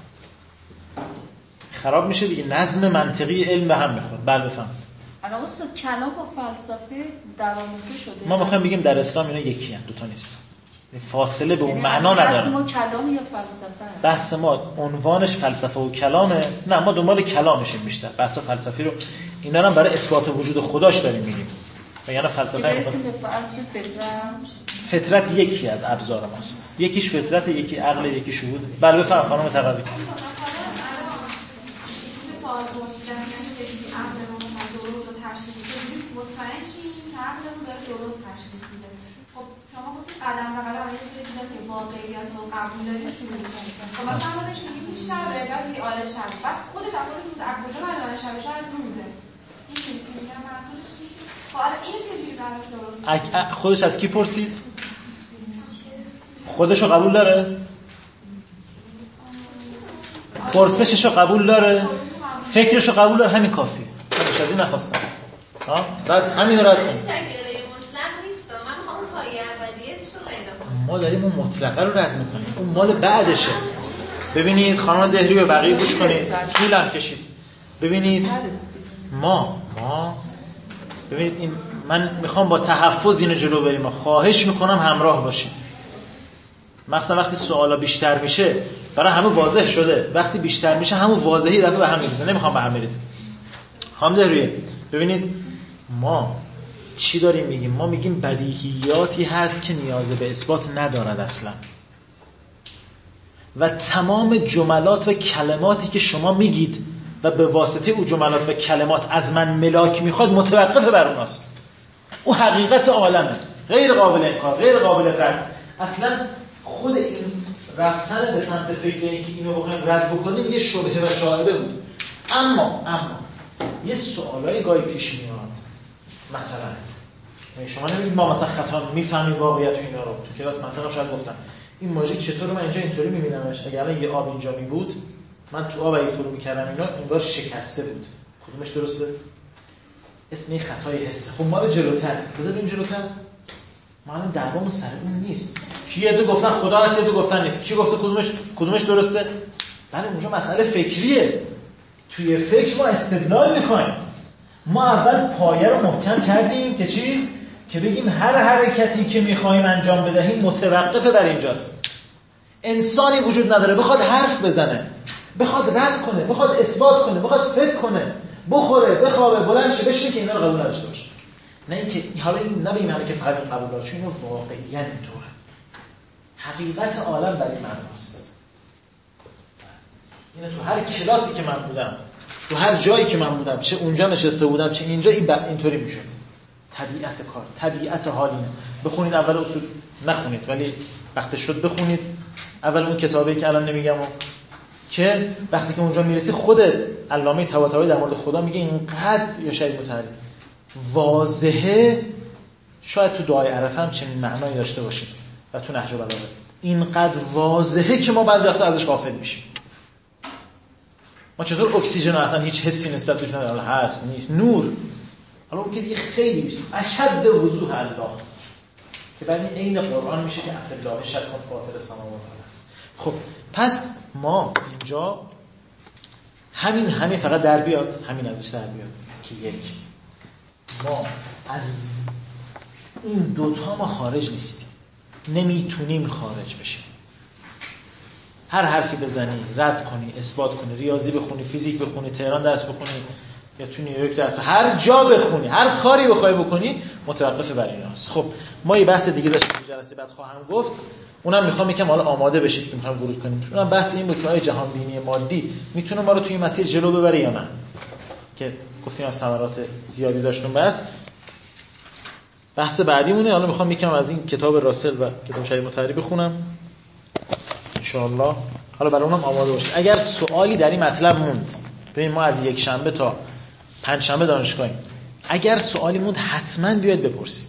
خراب میشه دیگه. نظم منطقی علم به هم میخوره. بله بفهم. الان استاد کلام با فلسفه درآمیخته شده. ما میخوایم بگیم در اسلام اینا یکی هستند، دو تا نیست. فاصله به اون معنا نداره. بحث ما کلام یا فلسفه؟ بحث ما عنوانش فلسفه و کلامه. نه ما دنبال کلامشیم بیشتر. بحث فلسفی رو اینا هم برای اثبات وجود خداش داریم میگیم. یعنی فلسفه فطرت یکی از ابزار ماست. یکیش فطرت، یکی عقل، یکی شهود. بله بفهم خانم تقوی. سوال پرسیدن یعنی یکی عقلمون درست رو تشخیص میده، مطمئن شیم که عقلمون داره درست تشخیص میده. خب شما گفتید قدم به قدم یه سری چیزا که واقعیت رو قبول داریم شروع می‌کنیم. خب مثلا ما بهش میگیم این شبه، بعد میگه آره شبه، بعد خودش از خودش میگه از کجا معلومه شبه؟ شاید روزه. این چی میگم منظورش چیه؟ خب حالا اینو چجوری براش درست؟ خودش از کی پرسید؟ خودشو قبول داره؟ پرسششو قبول داره؟ فکرشو قبول داره؟ همین کافیه. همش از این نخواستم. بعد همین رو رد کنیم. ما داریم اون مطلقه رو رد میکنیم. اون مال بعدشه. ببینید خانم دهری به بقیه گوش کنید. طول کشید. ببینید ما ببینید این من میخوام با تحفظ اینو جلو بریم. خواهش میکنم همراه باشید. مثلا وقتی سوالا بیشتر میشه برای همه واضح شده، وقتی بیشتر میشه همون واضحی دفعه به هم میریزه. نمیخوام به هم بریزه. خانم دهری ببینید ما چی داریم میگیم؟ ما میگیم بدیهیاتی هست که نیاز به اثبات ندارد اصلا و تمام جملات و کلماتی که شما میگید و به واسطه او جملات و کلمات از من ملاک میخواد متوقف بر اوناست. او حقیقت عالمه، غیر قابل انکار، غیر قابل رد. اصلا خود این رفتن به سمت فکر اینکه اینو بخوایم رد بکنیم یه شبهه و شائبه بود. اما یه سوالای گاهی پیش میاد. مثلا شما نمیگید ما مثلا خطا میفهمیم واقعیت اینا رو. تو کلاس منطقم شاید گفتم این ماژیک چطوره من اینجا اینطوری میبینمش، اگه الان یه آب اینجا میبود من تو آب اگه فرو میکردم اینا انگار شکسته بود. کدومش درسته؟ اسم این خطای حسه. خب ما رو جلوتر بذاریم جلوتر. ما الان دعوامون سر اون نیست. کی یه دو گفتن خدا هست، یه دو گفتن نیست. کی گفته کدومش درسته؟ بله اونجا مسئله فکریه. توی فکر ما استدلال می‌کنیم. ما اول پایه رو محکم کردیم که چی؟ که بگیم هر حرکتی که می‌خوایم انجام بدهیم متوقف بر اینجاست. انسانی وجود نداره بخواد حرف بزنه، بخواد رد کنه، بخواد اثبات کنه، بخواد فکر کنه، بخوره، بخوابه، بلند شه، بشینه که اینا رو قبول نداشته باشه. نه اینکه حالا این نبیم همه که فقط قبول داره، چون اینو واقعیاً اینطوره. حقیقت عالم در این معناست. اینه تو هر کلاسی که من بودم، تو هر جایی که من بودم، چه اونجا نشسته بودم چه اینجا، اینطوری میشد. طبیعت کار، طبیعت حال اینه. بخونید اول اصول، نخونید ولی وقتی شد بخونید اول اون کتابی که الان نمیگم که وقتی که اونجا میرسی خود علامه طباطبایی در مورد خدا میگه اینقدر یا شاید متعلی واضحه، شاید تو دعای عرفه هم چنین معنایی داشته باشه و تو نهج البلاغه اینقدر واضحه که ما بعضی وقتا ازش غافل میشیم. ما چطور اکسیژن اصلا هیچ حسی نسبت بهش نداره، هست نیست، نور، حالا اون که دیگه خیلی اشد وضوح الله که بعد این عین قرآن میشه که افالله شد کن فاطر السماوات است. خب پس ما اینجا همین فقط در بیاد، همین ازش در بیاد که یک، ما از این دوتا ما خارج نیستیم، نمیتونیم خارج بشیم. هر حرفی بزنی، رد کنی، اثبات کنی، ریاضی بخونی، فیزیک بخونی، تهران درس بخونی یا تو نیویورک درس، هر جا بخونی، هر کاری بخوای بکنی متوقف بر ایناست. خب ما یه بحث دیگه داشتیم تو جلسه بعد خواهم گفت، اونم میخوام یکم حالا آماده بشید که میخوام ورود کنیم. اونم بحث این بود که آیا جهان بینی مادی میتونه ما رو توی این مسیر جلو ببره یا نه، که گفتیم از ثمرات زیادی داشتون. بحث بعدیمونه. حالا میخوام یکم از این کتاب راسل و کتاب شریف متحری بخونم ان شاء الله. حالا برای اونم آماده باشید. اگر سوالی در این مطلب موند، ببین ما از یک شنبه تا پنج شنبه دانشگاهیم، اگر سوالی موند حتما بیاید بپرسید.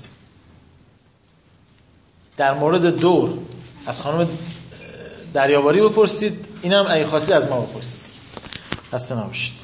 در مورد دور از خانم دریاباری بپرسید، اینم اگه خواستید از ما بپرسید. خسته نباشید.